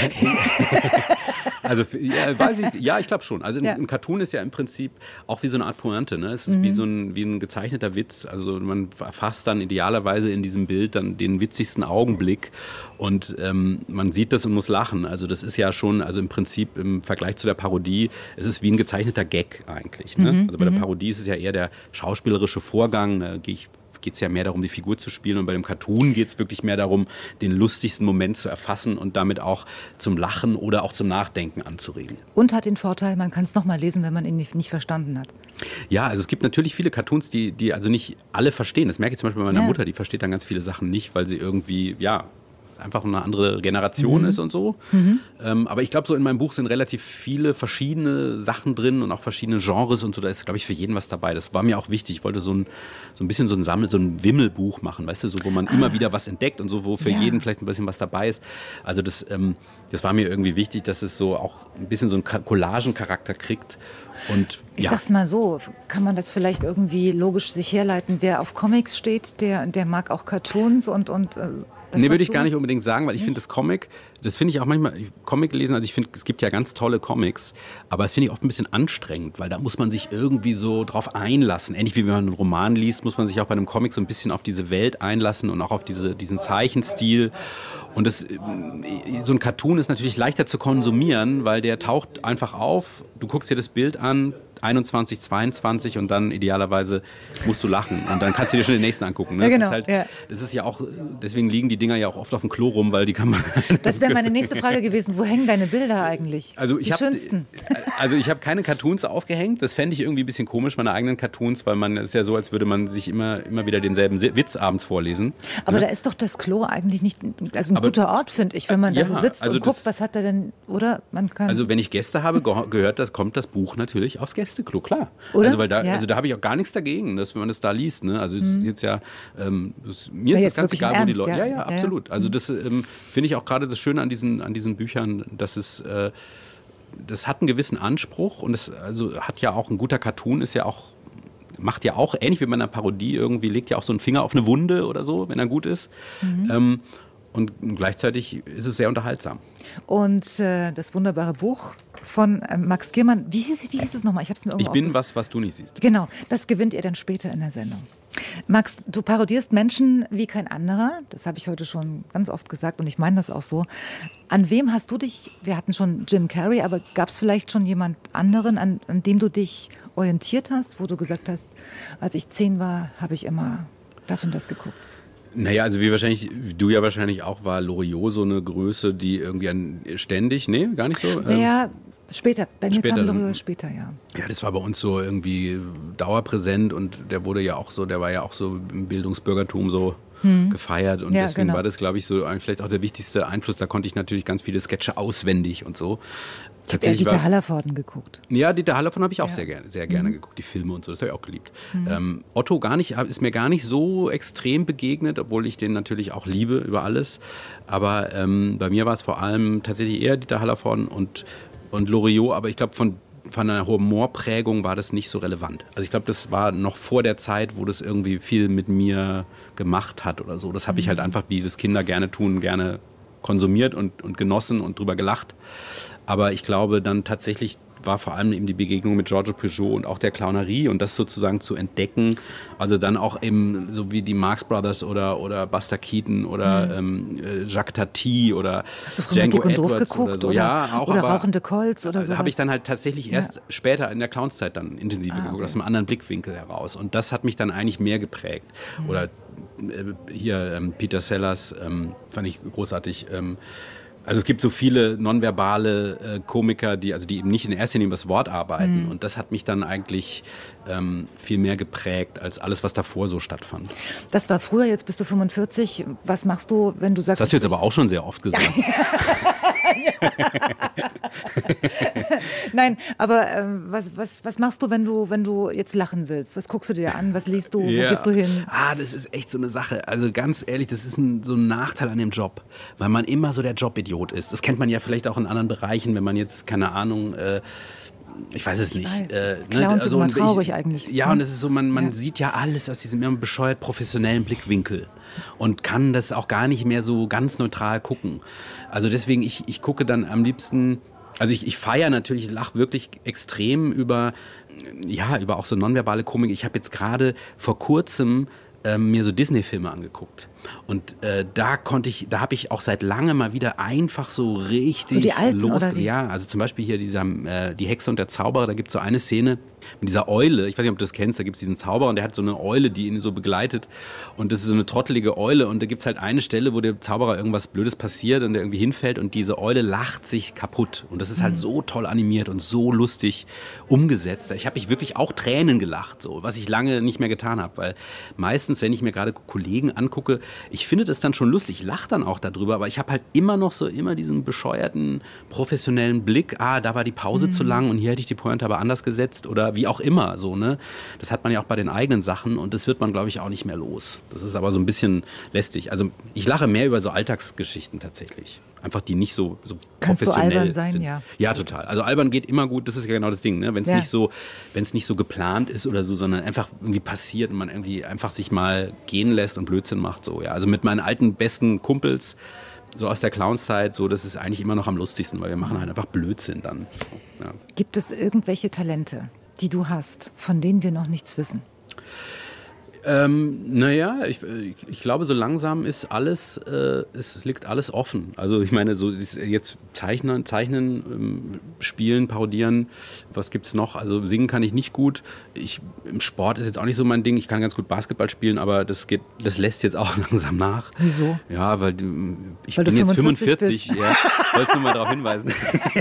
Also ja, weiß ich, ja, ich glaube schon. Also ein, ja. ein Cartoon ist ja im Prinzip auch wie so eine Art Pointe. Ne? Es ist mhm. wie so ein, wie ein gezeichneter Witz. Also man erfasst dann idealerweise in diesem Bild dann den witzigsten Augenblick und ähm, man sieht das und muss lachen. Also das ist ja schon, also im Prinzip im Vergleich zu der Parodie, es ist wie ein gezeichneter Gag eigentlich. Ne? Mhm. Also bei der Parodie ist es ja eher der schauspielerische Vorgang. Da gehe ich geht es ja mehr darum, die Figur zu spielen. Und bei dem Cartoon geht es wirklich mehr darum, den lustigsten Moment zu erfassen und damit auch zum Lachen oder auch zum Nachdenken anzuregen. Und hat den Vorteil, man kann es nochmal lesen, wenn man ihn nicht, nicht verstanden hat. Ja, also es gibt natürlich viele Cartoons, die, die also nicht alle verstehen. Das merke ich zum Beispiel bei meiner ja. Mutter, die versteht dann ganz viele Sachen nicht, weil sie irgendwie, ja, einfach eine andere Generation mhm. ist und so. Mhm. Ähm, aber ich glaube, so in meinem Buch sind relativ viele verschiedene Sachen drin und auch verschiedene Genres und so. Da ist, glaube ich, für jeden was dabei. Das war mir auch wichtig. Ich wollte so ein, so ein bisschen so ein Sammel, so ein Wimmelbuch machen, weißt du, so, wo man ah. immer wieder was entdeckt und so, wo für ja. jeden vielleicht ein bisschen was dabei ist. Also das, ähm, das war mir irgendwie wichtig, dass es so auch ein bisschen so einen Collagencharakter kriegt. Und, ich ja. sag's mal so, kann man das vielleicht irgendwie logisch sich herleiten? Wer auf Comics steht, der, der mag auch Cartoons und, und äh Das, nee, würde ich gar nicht unbedingt sagen, weil ich finde das Comic, das finde ich auch manchmal, Comic lesen, also ich finde, es gibt ja ganz tolle Comics, aber das finde ich oft ein bisschen anstrengend, weil da muss man sich irgendwie so drauf einlassen. Ähnlich wie wenn man einen Roman liest, muss man sich auch bei einem Comic so ein bisschen auf diese Welt einlassen und auch auf diese, diesen Zeichenstil. Und das, so ein Cartoon ist natürlich leichter zu konsumieren, weil der taucht einfach auf, du guckst dir das Bild an, einundzwanzig, zweiundzwanzig und dann idealerweise musst du lachen und dann kannst du dir schon den nächsten angucken. Ne? Ja, genau, das, ist halt, ja. das ist ja auch, deswegen liegen die Dinger ja auch oft auf dem Klo rum, weil die kann man... Das wäre meine nächste Frage gewesen, wo hängen deine Bilder eigentlich? Also ich die hab, schönsten. Also ich habe keine Cartoons aufgehängt, das fände ich irgendwie ein bisschen komisch, meine eigenen Cartoons, weil man, es ist ja so, als würde man sich immer, immer wieder denselben Witz abends vorlesen. Aber ne? da ist doch das Klo eigentlich nicht, also ein Aber, guter Ort, finde ich, wenn man ja, da so sitzt also und guckt, was hat er denn, oder? Man kann also wenn ich Gäste habe, gehört das, kommt das Buch natürlich aufs Gästeklo, klar. Oder? Also, weil da, ja. also da habe ich auch gar nichts dagegen, dass, wenn man das da liest. Ne? Also jetzt, mhm. jetzt ja, ähm, das, mir ja, ist das ganz egal, Ernst, wo die Leute... Ja, ja, ja, absolut. Ja. Also das ähm, finde ich auch gerade das Schöne an diesen, an diesen Büchern, dass es... Äh, das hat einen gewissen Anspruch und es also hat ja auch, ein guter Cartoon ist ja auch, macht ja auch, ähnlich wie bei einer Parodie irgendwie, legt ja auch so einen Finger auf eine Wunde oder so, wenn er gut ist. Mhm. Ähm, und gleichzeitig ist es sehr unterhaltsam. Und äh, das wunderbare Buch von äh, Max Giermann, wie hieß, wie hieß es nochmal? Ich hab's mir irgendwo Ich bin was, was du nicht siehst. Genau, das gewinnt ihr dann später in der Sendung. Max, du parodierst Menschen wie kein anderer. Das habe ich heute schon ganz oft gesagt und ich meine das auch so. An wem hast du dich, wir hatten schon Jim Carrey, aber gab es vielleicht schon jemand anderen, an, an dem du dich orientiert hast, wo du gesagt hast, als ich zehn war, habe ich immer das und das geguckt? Naja, also wie wahrscheinlich, du ja wahrscheinlich auch, war Loriot so eine Größe, die irgendwie an, ständig, nee, gar nicht so? Naja, später, bei mir später, kam Loriot später, ja. Ja, das war bei uns so irgendwie dauerpräsent und der wurde ja auch so, der war ja auch so im Bildungsbürgertum so hm. gefeiert und ja, deswegen genau. war das, glaube ich, so vielleicht auch der wichtigste Einfluss. Da konnte ich natürlich ganz viele Sketche auswendig und so. Ich habe eher Dieter Hallervorden geguckt. Ja, Dieter Hallervorden habe ich auch ja. sehr gerne, sehr gerne mhm. geguckt, die Filme und so, das habe ich auch geliebt. Mhm. Ähm, Otto gar nicht, ist mir gar nicht so extrem begegnet, obwohl ich den natürlich auch liebe über alles. Aber ähm, bei mir war es vor allem tatsächlich eher Dieter Hallervorden und, und Loriot, aber ich glaube von von einer Humorprägung war das nicht so relevant. Also ich glaube, das war noch vor der Zeit, wo das irgendwie viel mit mir gemacht hat oder so. Das habe ich halt einfach, wie das Kinder gerne tun, gerne konsumiert und, und genossen und drüber gelacht. Aber ich glaube, dann tatsächlich war vor allem eben die Begegnung mit Giorgio Peugeot und auch der Clownerie und das sozusagen zu entdecken. Also dann auch eben so wie die Marx Brothers oder, oder Buster Keaton oder mhm. ähm, Jacques Tati oder Hast du früher Dick und Doof geguckt? Oder, so. Oder, ja, auch, oder aber, Rauchende Colts oder so. Da habe ich dann halt tatsächlich erst ja. später in der Clownszeit dann intensiver ah, geguckt, okay. aus einem anderen Blickwinkel heraus. Und das hat mich dann eigentlich mehr geprägt. Mhm. Oder äh, hier ähm, Peter Sellers, ähm, fand ich großartig. Ähm, Also es gibt so viele nonverbale äh, Komiker, die also die eben nicht in erster Linie über das Wort arbeiten. Mhm. Und das hat mich dann eigentlich ähm, viel mehr geprägt als alles, was davor so stattfand. Das war früher, jetzt bist du fünfundvierzig. Was machst du, wenn du sagst... Das hast du jetzt aber auch schon sehr oft gesagt. Nein, aber ähm, was, was, was machst du, wenn du, wenn du jetzt lachen willst? Was guckst du dir an? Was liest du? Ja. Wo gehst du hin? Ah, das ist echt so eine Sache. Also ganz ehrlich, das ist ein, so ein Nachteil an dem Job, weil man immer so der Jobidiot ist. Das kennt man ja vielleicht auch in anderen Bereichen, wenn man jetzt, keine Ahnung... Äh, Ich weiß es ich nicht. Weiß, das äh, Clowns ne? also, sind immer traurig ich, eigentlich. Ja, hm? und es ist so, man, man ja. sieht ja alles aus diesem immer bescheuert professionellen Blickwinkel und kann das auch gar nicht mehr so ganz neutral gucken. Also deswegen, ich, ich gucke dann am liebsten, also ich, ich feiere natürlich, lache wirklich extrem über, ja, über auch so nonverbale Komik. Ich habe jetzt gerade vor kurzem ähm, mir so Disney-Filme angeguckt. Und äh, da konnte ich, da habe ich auch seit langem mal wieder einfach so richtig so die alten, los. oder wie? Ja, also zum Beispiel hier dieser, äh, die Hexe und der Zauberer, da gibt es so eine Szene mit dieser Eule. Ich weiß nicht, ob du das kennst, da gibt es diesen Zauberer und der hat so eine Eule, die ihn so begleitet. Und das ist so eine trottelige Eule und da gibt es halt eine Stelle, wo der Zauberer irgendwas Blödes passiert und der irgendwie hinfällt und diese Eule lacht sich kaputt. Und das ist halt mhm. so toll animiert und so lustig umgesetzt. Ich habe mich wirklich auch Tränen gelacht, so, was ich lange nicht mehr getan habe, weil meistens, wenn ich mir gerade Kollegen angucke, ich finde das dann schon lustig, ich lache dann auch darüber, aber ich habe halt immer noch so immer diesen bescheuerten, professionellen Blick, ah, da war die Pause mhm. zu lang und hier hätte ich die Pointe aber anders gesetzt oder wie auch immer, so, ne? Das hat man ja auch bei den eigenen Sachen und das wird man, glaube ich, auch nicht mehr los. Das ist aber so ein bisschen lästig. Also ich lache mehr über so Alltagsgeschichten tatsächlich. Einfach die nicht so, so Kannst professionell du albern sein, sind. Ja. Ja, total. Also albern geht immer gut, das ist ja genau das Ding, ne? Wenn es ja. nicht so, wenn es nicht so geplant ist oder so, sondern einfach irgendwie passiert und man irgendwie einfach sich mal gehen lässt und Blödsinn macht, so, ja. Also mit meinen alten besten Kumpels, so aus der Clownszeit, so, das ist eigentlich immer noch am lustigsten, weil wir machen halt einfach Blödsinn dann. Ja. Gibt es irgendwelche Talente, die du hast, von denen wir noch nichts wissen? Ähm, naja, ich, ich glaube, so langsam ist alles, äh, es liegt alles offen. Also ich meine, so jetzt zeichnen, zeichnen, ähm, spielen, parodieren, was gibt's noch? Also singen kann ich nicht gut. Ich, im Sport ist jetzt auch nicht so mein Ding. Ich kann ganz gut Basketball spielen, aber das geht, das lässt jetzt auch langsam nach. Wieso? Ja, weil ich weil bin jetzt fünfundvierzig. Bist. Ja, wollte nur mal darauf hinweisen.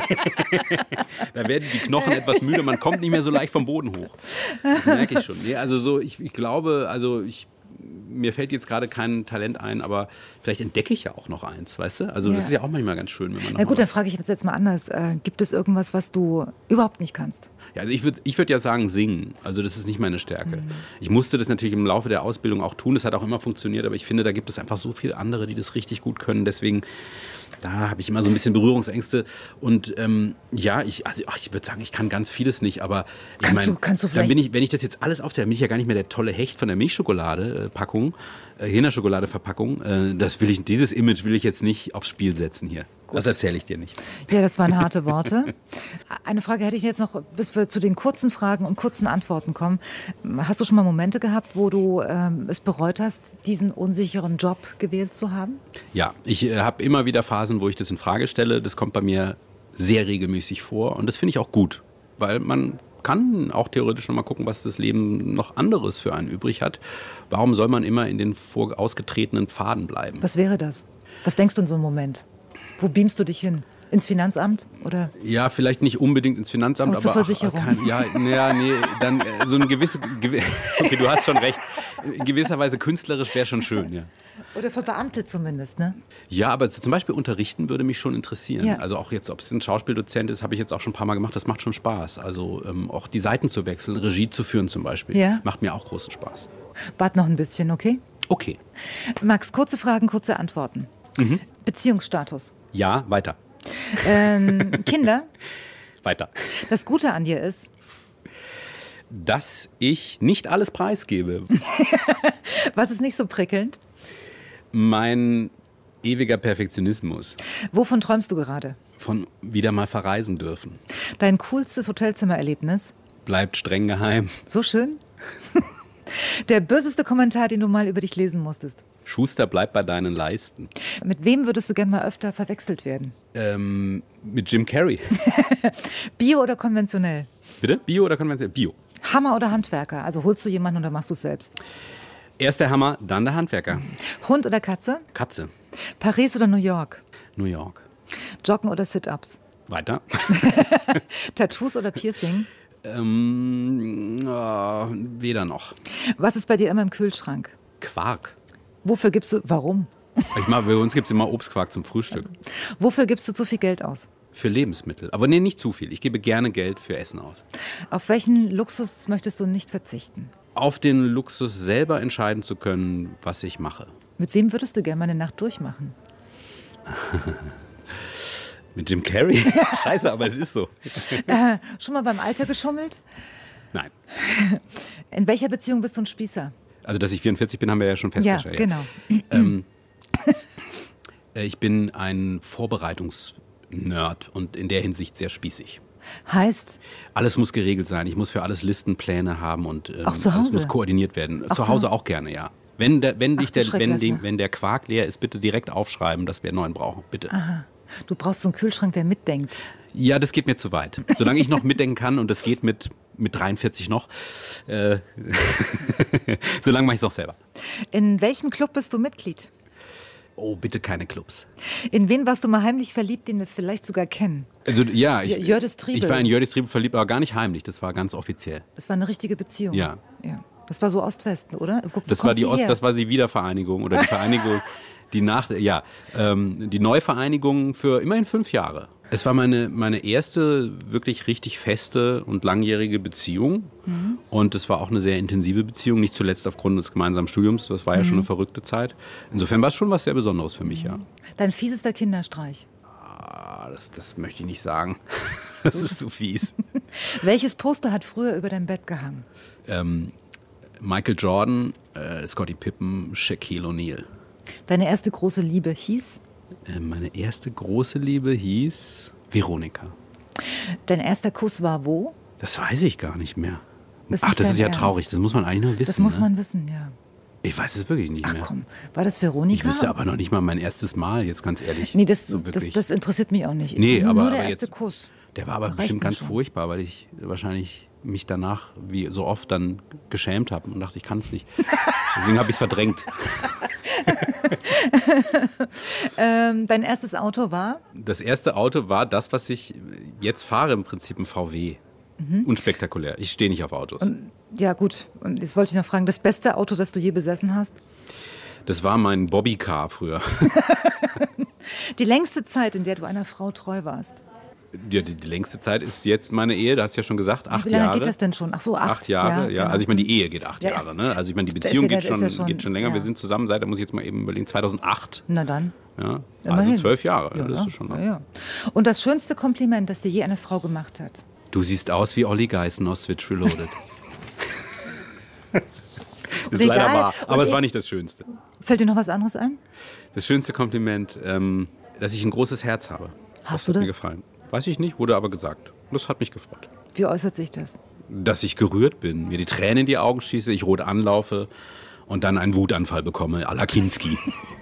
Da werden die Knochen etwas müde, man kommt nicht mehr so leicht vom Boden hoch. Das merke ich schon. Nee, also so, ich, ich glaube, also ich, mir fällt jetzt gerade kein Talent ein, aber vielleicht entdecke ich ja auch noch eins, weißt du? Also ja. Das ist ja auch manchmal ganz schön, wenn man. Na gut, dann frage ich jetzt mal anders. Äh, gibt es irgendwas, was du überhaupt nicht kannst? Ja, also ich würde ich würd ja sagen singen. Also das ist nicht meine Stärke. Mhm. Ich musste das natürlich im Laufe der Ausbildung auch tun. Das hat auch immer funktioniert, aber ich finde, da gibt es einfach so viele andere, die das richtig gut können. Deswegen Da habe ich immer so ein bisschen Berührungsängste. Und ähm, ja, ich, also, ach, ich würde sagen, ich kann ganz vieles nicht. Aber ich Kannst mein, du- kannst du dann vielleicht- bin ich, wenn ich das jetzt alles aufzähle, bin ich ja gar nicht mehr der tolle Hecht von der Milchschokolade-Packung, äh, Hühnerschokolade-Verpackung. Äh, das will ich, dieses Image will ich jetzt nicht aufs Spiel setzen hier. Das erzähle ich dir nicht. Ja, das waren harte Worte. Eine Frage hätte ich jetzt noch, bis wir zu den kurzen Fragen und kurzen Antworten kommen. Hast du schon mal Momente gehabt, wo du ähm, es bereut hast, diesen unsicheren Job gewählt zu haben? Ja, ich äh, habe immer wieder Phasen, wo ich das in Frage stelle. Das kommt bei mir sehr regelmäßig vor und das finde ich auch gut, weil man kann auch theoretisch noch mal gucken, was das Leben noch anderes für einen übrig hat. Warum soll man immer in den vor ausgetretenen Pfaden bleiben? Was wäre das? Was denkst du in so einem Moment? Wo beamst du dich hin? Ins Finanzamt? Oder? Ja, vielleicht nicht unbedingt ins Finanzamt, Aber zur aber Versicherung. Auch, kein, ja, ja, nee, dann äh, so ein gewisse, gewi- okay, du hast schon recht. In gewisser Weise künstlerisch wäre schon schön, ja. Oder für Beamte zumindest, ne? Ja, aber so zum Beispiel unterrichten würde mich schon interessieren. Ja. Also auch jetzt, ob es ein Schauspieldozent ist, habe ich jetzt auch schon ein paar Mal gemacht. Das macht schon Spaß. Also ähm, auch die Seiten zu wechseln, Regie zu führen zum Beispiel, Ja. macht mir auch großen Spaß. Wart noch ein bisschen, okay? Okay, Max, kurze Fragen, kurze Antworten. Beziehungsstatus. ja, weiter, Ähm, Kinder, weiter. das Gute an dir ist, Dass ich nicht alles preisgebe. was ist nicht so prickelnd? Mein ewiger Perfektionismus Wovon träumst du gerade? von wieder mal verreisen dürfen. Dein coolstes Hotelzimmererlebnis? Bleibt streng geheim. So schön? Der böseste Kommentar, den du mal über dich lesen musstest. Schuster, bleib bei deinen Leisten. Mit wem würdest du gern mal öfter verwechselt werden? Ähm, mit Jim Carrey. Bio oder konventionell? Bitte? Bio oder konventionell? Bio. Hammer oder Handwerker? Also holst du jemanden oder machst du es selbst? Erst der Hammer, dann der Handwerker. Hund oder Katze? Katze. Paris oder New York? New York. Joggen oder Sit-Ups? Weiter. Tattoos oder Piercing? ähm, äh, weder noch. Was ist bei dir immer im Kühlschrank? Quark. Wofür gibst du, warum? Ich mag, bei uns gibt es immer Obstquark zum Frühstück. Wofür gibst du zu viel Geld aus? Für Lebensmittel. Aber nee, nicht zu viel. Ich gebe gerne Geld für Essen aus. Auf welchen Luxus möchtest du nicht verzichten? Auf den Luxus selber entscheiden zu können, was ich mache. Mit wem würdest du gerne mal eine Nacht durchmachen? Mit Jim Carrey? Scheiße, aber es ist so. Äh, schon mal beim Alter geschummelt? Nein. In welcher Beziehung bist du ein Spießer? Also, dass ich vierundvierzig bin, haben wir ja schon Ja, festgestellt. genau. Ähm, äh, ich bin ein Vorbereitungsnerd und in der Hinsicht sehr spießig. Heißt, Alles muss geregelt sein. Ich muss für alles Listen, Pläne haben und ähm, Auch zu alles Hause? muss koordiniert werden. Auch zu zu Hause Hause? auch gerne, ja. Wenn der, wenn, dich Ach, du der, wenn, Schrecklasner. den, wenn der Quark leer ist, bitte direkt aufschreiben, dass wir einen neuen brauchen. Bitte. du brauchst so einen Kühlschrank, der mitdenkt. Ja, das geht mir zu weit. Solange ich noch mitdenken kann und das geht mit, mit dreiundvierzig noch, äh, solange mache ich es auch selber. In welchem Club bist du Mitglied? Oh, bitte keine Clubs. In wen warst du mal heimlich verliebt, den wir vielleicht sogar kennen? Also ja, ich, J- Jördis Triebel. ich war in Jördis Triebel verliebt, aber gar nicht heimlich. Das war ganz offiziell. Das war eine richtige Beziehung. Ja. ja. Das war so Ost-Westen, oder? Guck, wo Das war kommt die sie Ost, her? das war die Wiedervereinigung oder die Vereinigung, die nach, ja, ähm, die Neuvereinigung für immerhin fünf Jahre. Es war meine, meine erste wirklich richtig feste und langjährige Beziehung. Mhm. Und es war auch eine sehr intensive Beziehung, nicht zuletzt aufgrund des gemeinsamen Studiums. Das war ja Mhm. schon eine verrückte Zeit. Insofern war es schon was sehr Besonderes für mich, ja. Dein fiesester Kinderstreich. Ah, das, das möchte ich nicht sagen. Das ist zu fies. Welches Poster hat früher über dein Bett gehangen? ähm, Michael Jordan, äh, Scottie Pippen, Shaquille O'Neal. Deine erste große Liebe hieß? Äh, Meine erste große Liebe hieß Veronika. Dein erster Kuss war wo? Das weiß ich gar nicht mehr. Ist Ach, nicht das dein ist ja Ernst? traurig. Das muss man eigentlich nur wissen. Das muss ne? man wissen, ja. Ich weiß es wirklich nicht Ach mehr. komm, war das Veronika? Ich wüsste aber noch nicht mal mein erstes Mal, jetzt ganz ehrlich. Nee, das, So das, wirklich. das interessiert mich auch nicht. Nee, nur, aber- nur der aber erste jetzt- Kuss. Der war aber reicht bestimmt mir ganz schon. furchtbar, weil ich wahrscheinlich mich danach, wie so oft, dann geschämt habe und dachte, ich kann es nicht. Deswegen habe ich es verdrängt. Ähm, dein erstes Auto war? Das erste Auto war das, was ich jetzt fahre, im Prinzip ein V W. Unspektakulär. Ich stehe nicht auf Autos. Ja gut, und jetzt wollte ich noch fragen, das beste Auto, das du je besessen hast? Das war mein Bobbycar früher. Die längste Zeit, in der du einer Frau treu warst? Ja, die, die längste Zeit ist jetzt meine Ehe, da hast du ja schon gesagt, acht Jahre. Wie lange Jahre. geht das denn schon? Ach so, acht, acht Jahre, ja. ja. Genau. Also ich meine, die Ehe geht acht ja, Jahre, ne? Also ich meine, die Beziehung ja, geht, schon, ja schon, geht schon länger. Ja. Wir sind zusammen seit, da muss ich jetzt mal eben überlegen, zweitausendacht. Na dann. Ja, Immerhin. also zwölf Jahre. Ja, das ist schon ja, ja. Und das schönste Kompliment, das dir je eine Frau gemacht hat? Du siehst aus wie Olli Geißen aus Switch Reloaded. Das ist egal. leider wahr, aber Und es war nicht das Schönste. Fällt dir noch was anderes ein? Das schönste Kompliment, ähm, dass ich ein großes Herz habe. Hast das du hat das? mir gefallen. Weiß ich nicht, wurde aber gesagt. Das hat mich gefreut. Wie äußert sich das? Dass ich gerührt bin, mir die Tränen in die Augen schieße, ich rot anlaufe und dann einen Wutanfall bekomme, à la Kinski.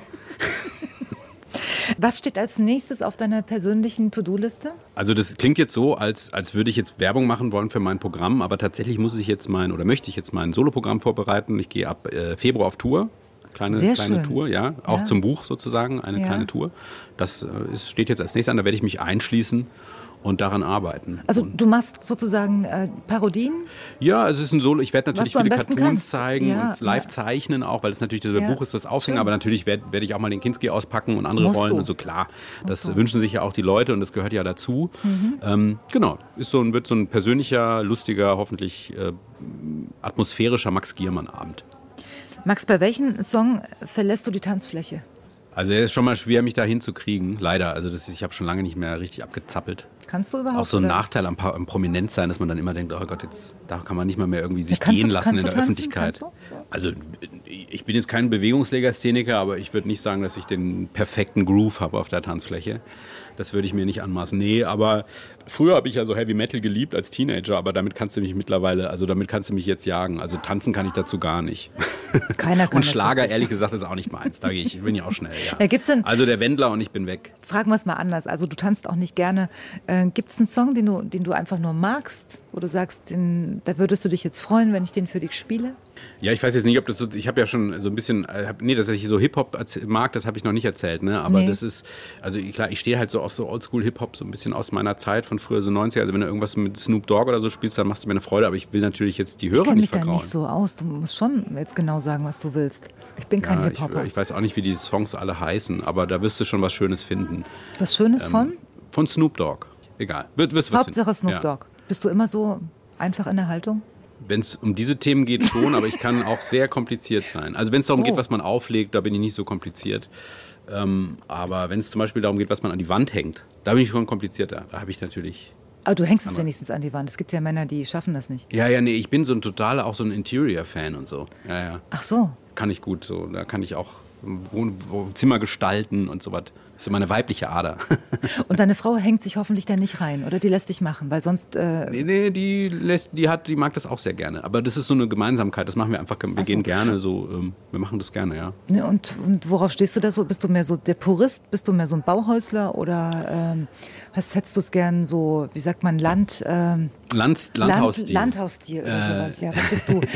Was steht als nächstes auf deiner persönlichen To-Do-Liste? Also das klingt jetzt so, als, als würde ich jetzt Werbung machen wollen für mein Programm, aber tatsächlich muss ich jetzt mein, oder möchte ich jetzt mein Soloprogramm vorbereiten. Ich gehe ab äh, Februar auf Tour. Kleine, Sehr kleine schön. Tour, ja. Auch Ja. zum Buch sozusagen, eine Ja. kleine Tour. Das äh, ist, steht jetzt als nächstes an, da werde ich mich einschließen und daran arbeiten. Also und, du machst sozusagen äh, Parodien? ja, es ist ein Solo. Ich werde natürlich Was du am viele besten Cartoons kannst. zeigen Ja, und live ja. zeichnen auch, weil es natürlich, das Ja. Buch ist das Aufhängen, Schön. aber natürlich werde werd ich auch mal den Kinski auspacken und andere Musst Rollen du. und so, klar. Das Musst du. wünschen sich ja auch die Leute und das gehört ja dazu. Mhm. Ähm, genau, ist so ein, wird so ein persönlicher, lustiger, hoffentlich äh, atmosphärischer Max Giermann-Abend. Max, bei welchem Song verlässt du die Tanzfläche? Also es ist schon mal schwer, mich da hinzukriegen, leider. Also das ist, ich habe schon lange nicht mehr richtig abgezappelt. Kannst du Das ist überhaupt? auch so ein oder? Nachteil am, Pa- am Prominentsein, dass man dann immer denkt, oh Gott, jetzt da kann man nicht mal mehr irgendwie sich Ja, kannst gehen du- lassen kannst in du der tanzen? Öffentlichkeit. Kannst du? Also ich bin jetzt kein Bewegungslegastheniker, aber ich würde nicht sagen, dass ich den perfekten Groove habe auf der Tanzfläche. Das würde ich mir nicht anmaßen. Nee, aber früher habe ich ja so Heavy Metal geliebt als Teenager, aber damit kannst du mich mittlerweile, also damit kannst du mich jetzt jagen. Also tanzen kann ich dazu gar nicht. Keiner kann Und das Schlager, richtig. ehrlich gesagt, ist auch nicht meins. Da gehe ich, bin ich auch schnell. Ja. Ja, gibt's denn- Also der Wendler und ich bin weg. Fragen wir es mal anders. Also du tanzt auch nicht gerne. Äh, Gibt es einen Song, den du, den du einfach nur magst? Wo du sagst, den, da würdest du dich jetzt freuen, wenn ich den für dich spiele? Ja, ich weiß jetzt nicht, ob das so, ich habe ja schon so ein bisschen, äh, hab, nee, dass ich so Hip-Hop erz- mag, das habe ich noch nicht erzählt, ne, aber Nee. das ist, also klar, ich stehe halt so auf so Oldschool-Hip-Hop, so ein bisschen aus meiner Zeit von früher, so neunziger, also wenn du irgendwas mit Snoop Dogg oder so spielst, dann machst du mir eine Freude, aber ich will natürlich jetzt die Ich Hörer kenne mich nicht da vergrauen. nicht so aus. Du musst schon jetzt genau sagen, was du willst. Ich bin kein Ja, ich, Hip-Hopper. ich weiß auch nicht, wie die Songs alle heißen, aber da wirst du schon was Schönes finden. Was Schönes Ähm, von? Von Snoop Dogg, egal. Wird, wirst was Hauptsache finden. Snoop Ja. Dogg. Bist du immer so einfach in der Haltung? Wenn es um diese Themen geht, schon, aber ich kann auch sehr kompliziert sein. Also wenn es darum Oh. geht, was man auflegt, da bin ich nicht so kompliziert. Ähm, aber wenn es zum Beispiel darum geht, was man an die Wand hängt, da bin ich schon komplizierter. Da habe ich natürlich... Aber du hängst es Aber- wenigstens an die Wand. Es gibt ja Männer, die schaffen das nicht. Ja, ja, nee, ich bin so ein totaler, auch so ein Interior-Fan und so. Ja, ja, Ach so. kann ich gut so. Da kann ich auch Wohn Wohn Zimmer gestalten und so was. Das ist so meine weibliche Ader. Und deine Frau hängt sich hoffentlich da nicht rein oder die lässt dich machen, weil sonst... Äh, Nee, nee, die, lässt, die, hat, die mag das auch sehr gerne. Aber das ist so eine Gemeinsamkeit, das machen wir einfach, wir Ach so. gehen gerne so, ähm, wir machen das gerne, ja. ne, und, und worauf stehst du da so? Bist du mehr so der Purist? Bist du mehr so ein Bauhäusler? Oder ähm, hast, hättest du es gern so, wie sagt man, Land... Ähm, Land, Landhausstil. Land, Landhausstil oder Äh, sowas. Ja, was bist du?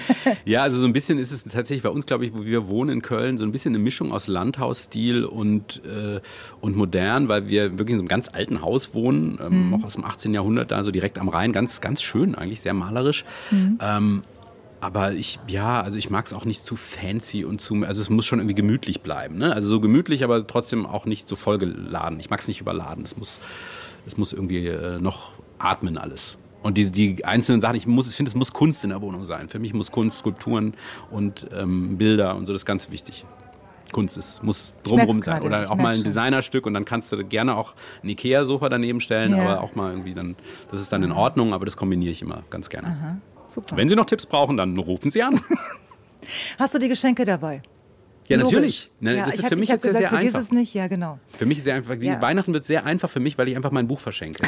Ja, also so ein bisschen ist es tatsächlich bei uns, glaube ich, wo wir wohnen in Köln, so ein bisschen eine Mischung aus Landhausstil und, äh, und modern, weil wir wirklich in so einem ganz alten Haus wohnen, ähm, Mhm. auch aus dem achtzehnten Jahrhundert, da so direkt am Rhein, ganz, ganz schön eigentlich, sehr malerisch. Mhm. Ähm, aber ich, ja, also ich mag es auch nicht zu fancy und zu, also es muss schon irgendwie gemütlich bleiben, ne? Also so gemütlich, aber trotzdem auch nicht so vollgeladen. Ich mag es nicht überladen, es muss, es muss irgendwie äh, noch atmen alles. Und die, die einzelnen Sachen, ich, muss, ich finde, es muss Kunst in der Wohnung sein. Für mich muss Kunst, Skulpturen und ähm, Bilder und so, das ist ganz wichtig. Kunst ist, muss drumherum merk's sein. gerade, Oder ich auch merk mal ein schon. Designerstück und dann kannst du gerne auch ein Ikea-Sofa daneben stellen, Ja. aber auch mal irgendwie dann, das ist dann in Ordnung, aber das kombiniere ich immer ganz gerne. Aha, super. Wenn Sie noch Tipps brauchen, dann rufen Sie an. Hast du die Geschenke dabei? Ja, Logisch. natürlich. Ne, Ja, das ich ist hab- für mich ich hab jetzt sehr, gesagt, sehr vergiss einfach. es nicht, ja genau. Für mich ist sehr einfach. Die Ja. Weihnachten wird sehr einfach für mich, weil ich einfach mein Buch verschenke.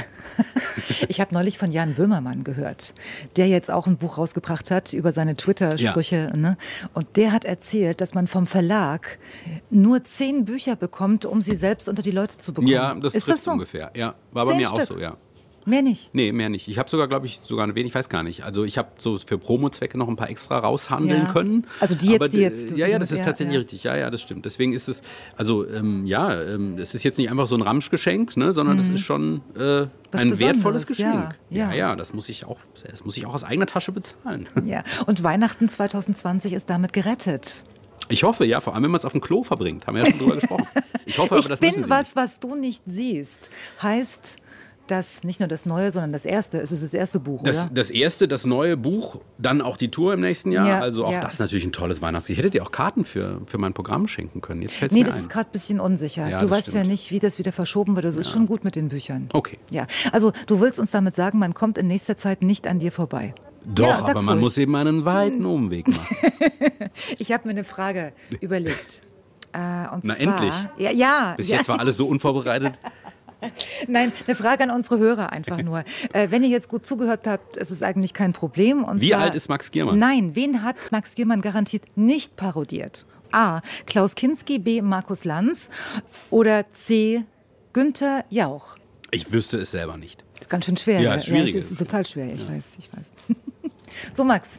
Ich habe neulich von Jan Böhmermann gehört, der jetzt auch ein Buch rausgebracht hat über seine Twitter-Sprüche. Ne? Und der hat erzählt, dass man vom Verlag nur zehn Bücher bekommt, um sie selbst unter die Leute zu bekommen. Ja, das ist trifft das so? ungefähr. Ja, war bei Zehn mir auch Stück? so, ja. Mehr nicht. Nee, mehr nicht. Ich habe sogar, glaube ich, sogar eine wenig, ich weiß gar nicht. Also ich habe so für Promo-Zwecke noch ein paar extra raushandeln Ja. können. Also die jetzt, Aber, die jetzt, du- Ja, die ja, du- das ist ja, tatsächlich ja. richtig. Ja, ja, das stimmt. Deswegen ist es, also ähm, ja, ähm, es ist jetzt nicht einfach so ein Ramschgeschenk, ne, sondern das ist schon äh, Was ein wertvolles Besonderes, Geschenk. ja, ja, ja. ja, das muss ich auch, das muss ich auch aus eigener Tasche bezahlen. Ja. Und Weihnachten zwanzig zwanzig ist damit gerettet. Ich hoffe, ja, vor allem, wenn man es auf dem Klo verbringt. Haben wir ja schon drüber gesprochen. Ich hoffe, aber Ich das müssen bin Sie was, nicht. was du nicht siehst. Heißt, das, nicht nur das Neue, sondern das Erste. Es ist das erste Buch, das, oder? Das erste, das neue Buch, dann auch die Tour im nächsten Jahr. Ja, also auch ja. das natürlich ein tolles Weihnachts. Ich hätte dir auch Karten für, für mein Programm schenken können. Jetzt fällt's Nee, mir das ein. ist gerade ein bisschen unsicher. Ja, du das weißt stimmt. ja nicht, wie das wieder verschoben wird. Das ist schon gut mit den Büchern. Okay. Ja, also du willst uns damit sagen, man kommt in nächster Zeit nicht an dir vorbei. Doch, Ja, aber sag's man ruhig. muss eben einen weiten Umweg machen. Ich habe mir eine Frage überlegt. Äh, und Na, zwar, endlich. Ja, ja, Bis ja. jetzt war alles so unvorbereitet. Nein, eine Frage an unsere Hörer einfach nur. Äh, wenn ihr jetzt gut zugehört habt, ist es eigentlich kein Problem. Und Wie zwar, alt ist Max Giermann? Nein, wen hat Max Giermann garantiert nicht parodiert? A. Klaus Kinski, B. Markus Lanz oder C. Günther Jauch? Ich wüsste es selber nicht. Das ist ganz schön schwer. Ja, ne? ist schwierig. es ist total schwer, ich weiß, ich weiß. So, Max,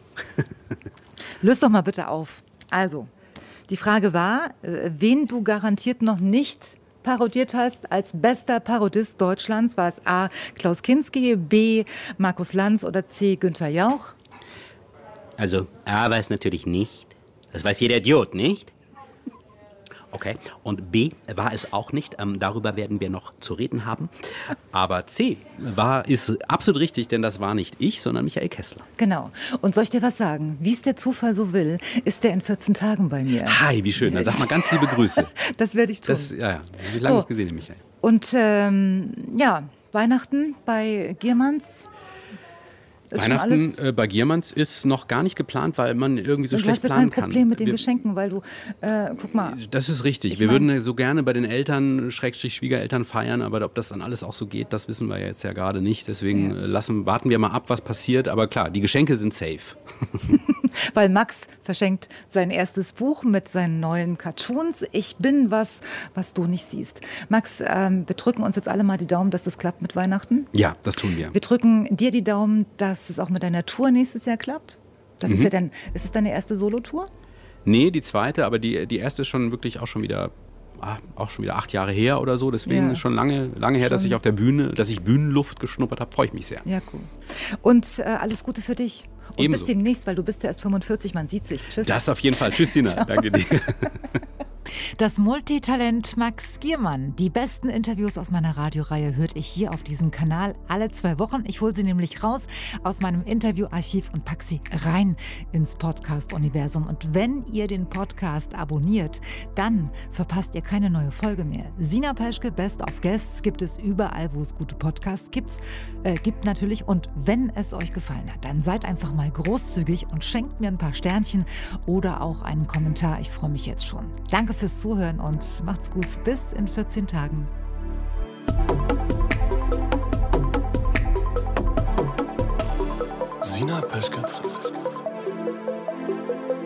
löst doch mal bitte auf. Also, die Frage war, äh, wen du garantiert noch nicht parodiert hast als bester Parodist Deutschlands. War es A. Klaus Kinski, B. Markus Lanz oder C. Günther Jauch? Also, A weiß natürlich nicht. Das weiß jeder Idiot, nicht? Okay. Und B war es auch nicht. Ähm, darüber werden wir noch zu reden haben. Aber C war, ist absolut richtig, denn das war nicht ich, sondern Michael Kessler. Genau. Und soll ich dir was sagen? Wie es der Zufall so will, ist der in vierzehn Tagen bei mir. Hi, wie schön. Dann sag mal ganz liebe Grüße. Das werde ich tun. Das, ja, ja. Wie lange So. nicht gesehen, den Michael. Und ähm, ja, Weihnachten bei Giermanns. Ist schon Weihnachten alles. äh, bei Giermanns ist noch gar nicht geplant, weil man irgendwie so Du schlecht hast ja planen kein kann. Problem mit den Wir- Geschenken, weil du, äh, guck mal, Das ist richtig. Ich wir mein- würden ja so gerne bei den Eltern, Schrägstrich Schwiegereltern feiern, aber ob das dann alles auch so geht, das wissen wir jetzt ja gerade nicht. Deswegen Ja. äh, lassen, warten wir mal ab, was passiert. Aber klar, die Geschenke sind safe. weil Max verschenkt sein erstes Buch mit seinen neuen Cartoons. Ich bin was, was du nicht siehst. Max, ähm, wir drücken uns jetzt alle mal die Daumen, dass das klappt mit Weihnachten. Ja, das tun wir. Wir drücken dir die Daumen, dass es auch mit deiner Tour nächstes Jahr klappt. Das Mhm. ist ja dann, ist es deine erste Solotour? Nee, die zweite, aber die, die erste ist schon wirklich auch schon wieder, ah, auch schon wieder acht Jahre her oder so. Deswegen Ja. ist schon lange, lange her, dass Schon. ich auf der Bühne, dass ich Bühnenluft geschnuppert habe. Freue ich mich sehr. Ja, cool. Und äh, alles Gute für dich. Und Ebenso. bis demnächst, weil du bist ja erst fünfundvierzig, man sieht sich. Tschüss. Das auf jeden Fall. Tschüss, Sina. Danke dir. Das Multitalent Max Giermann. Die besten Interviews aus meiner Radioreihe hört ich hier auf diesem Kanal alle zwei Wochen. Ich hole sie nämlich raus aus meinem Interviewarchiv und pack sie rein ins Podcast-Universum. Und wenn ihr den Podcast abonniert, dann verpasst ihr keine neue Folge mehr. Sina Peschke, Best of Guests, gibt es überall, wo es gute Podcasts gibt's, äh, gibt natürlich. Und wenn es euch gefallen hat, dann seid einfach mal großzügig und schenkt mir ein paar Sternchen oder auch einen Kommentar. Ich freue mich jetzt schon. Danke fürs Zuhören und macht's gut. Bis in vierzehn Tagen. Sina Peschke trifft.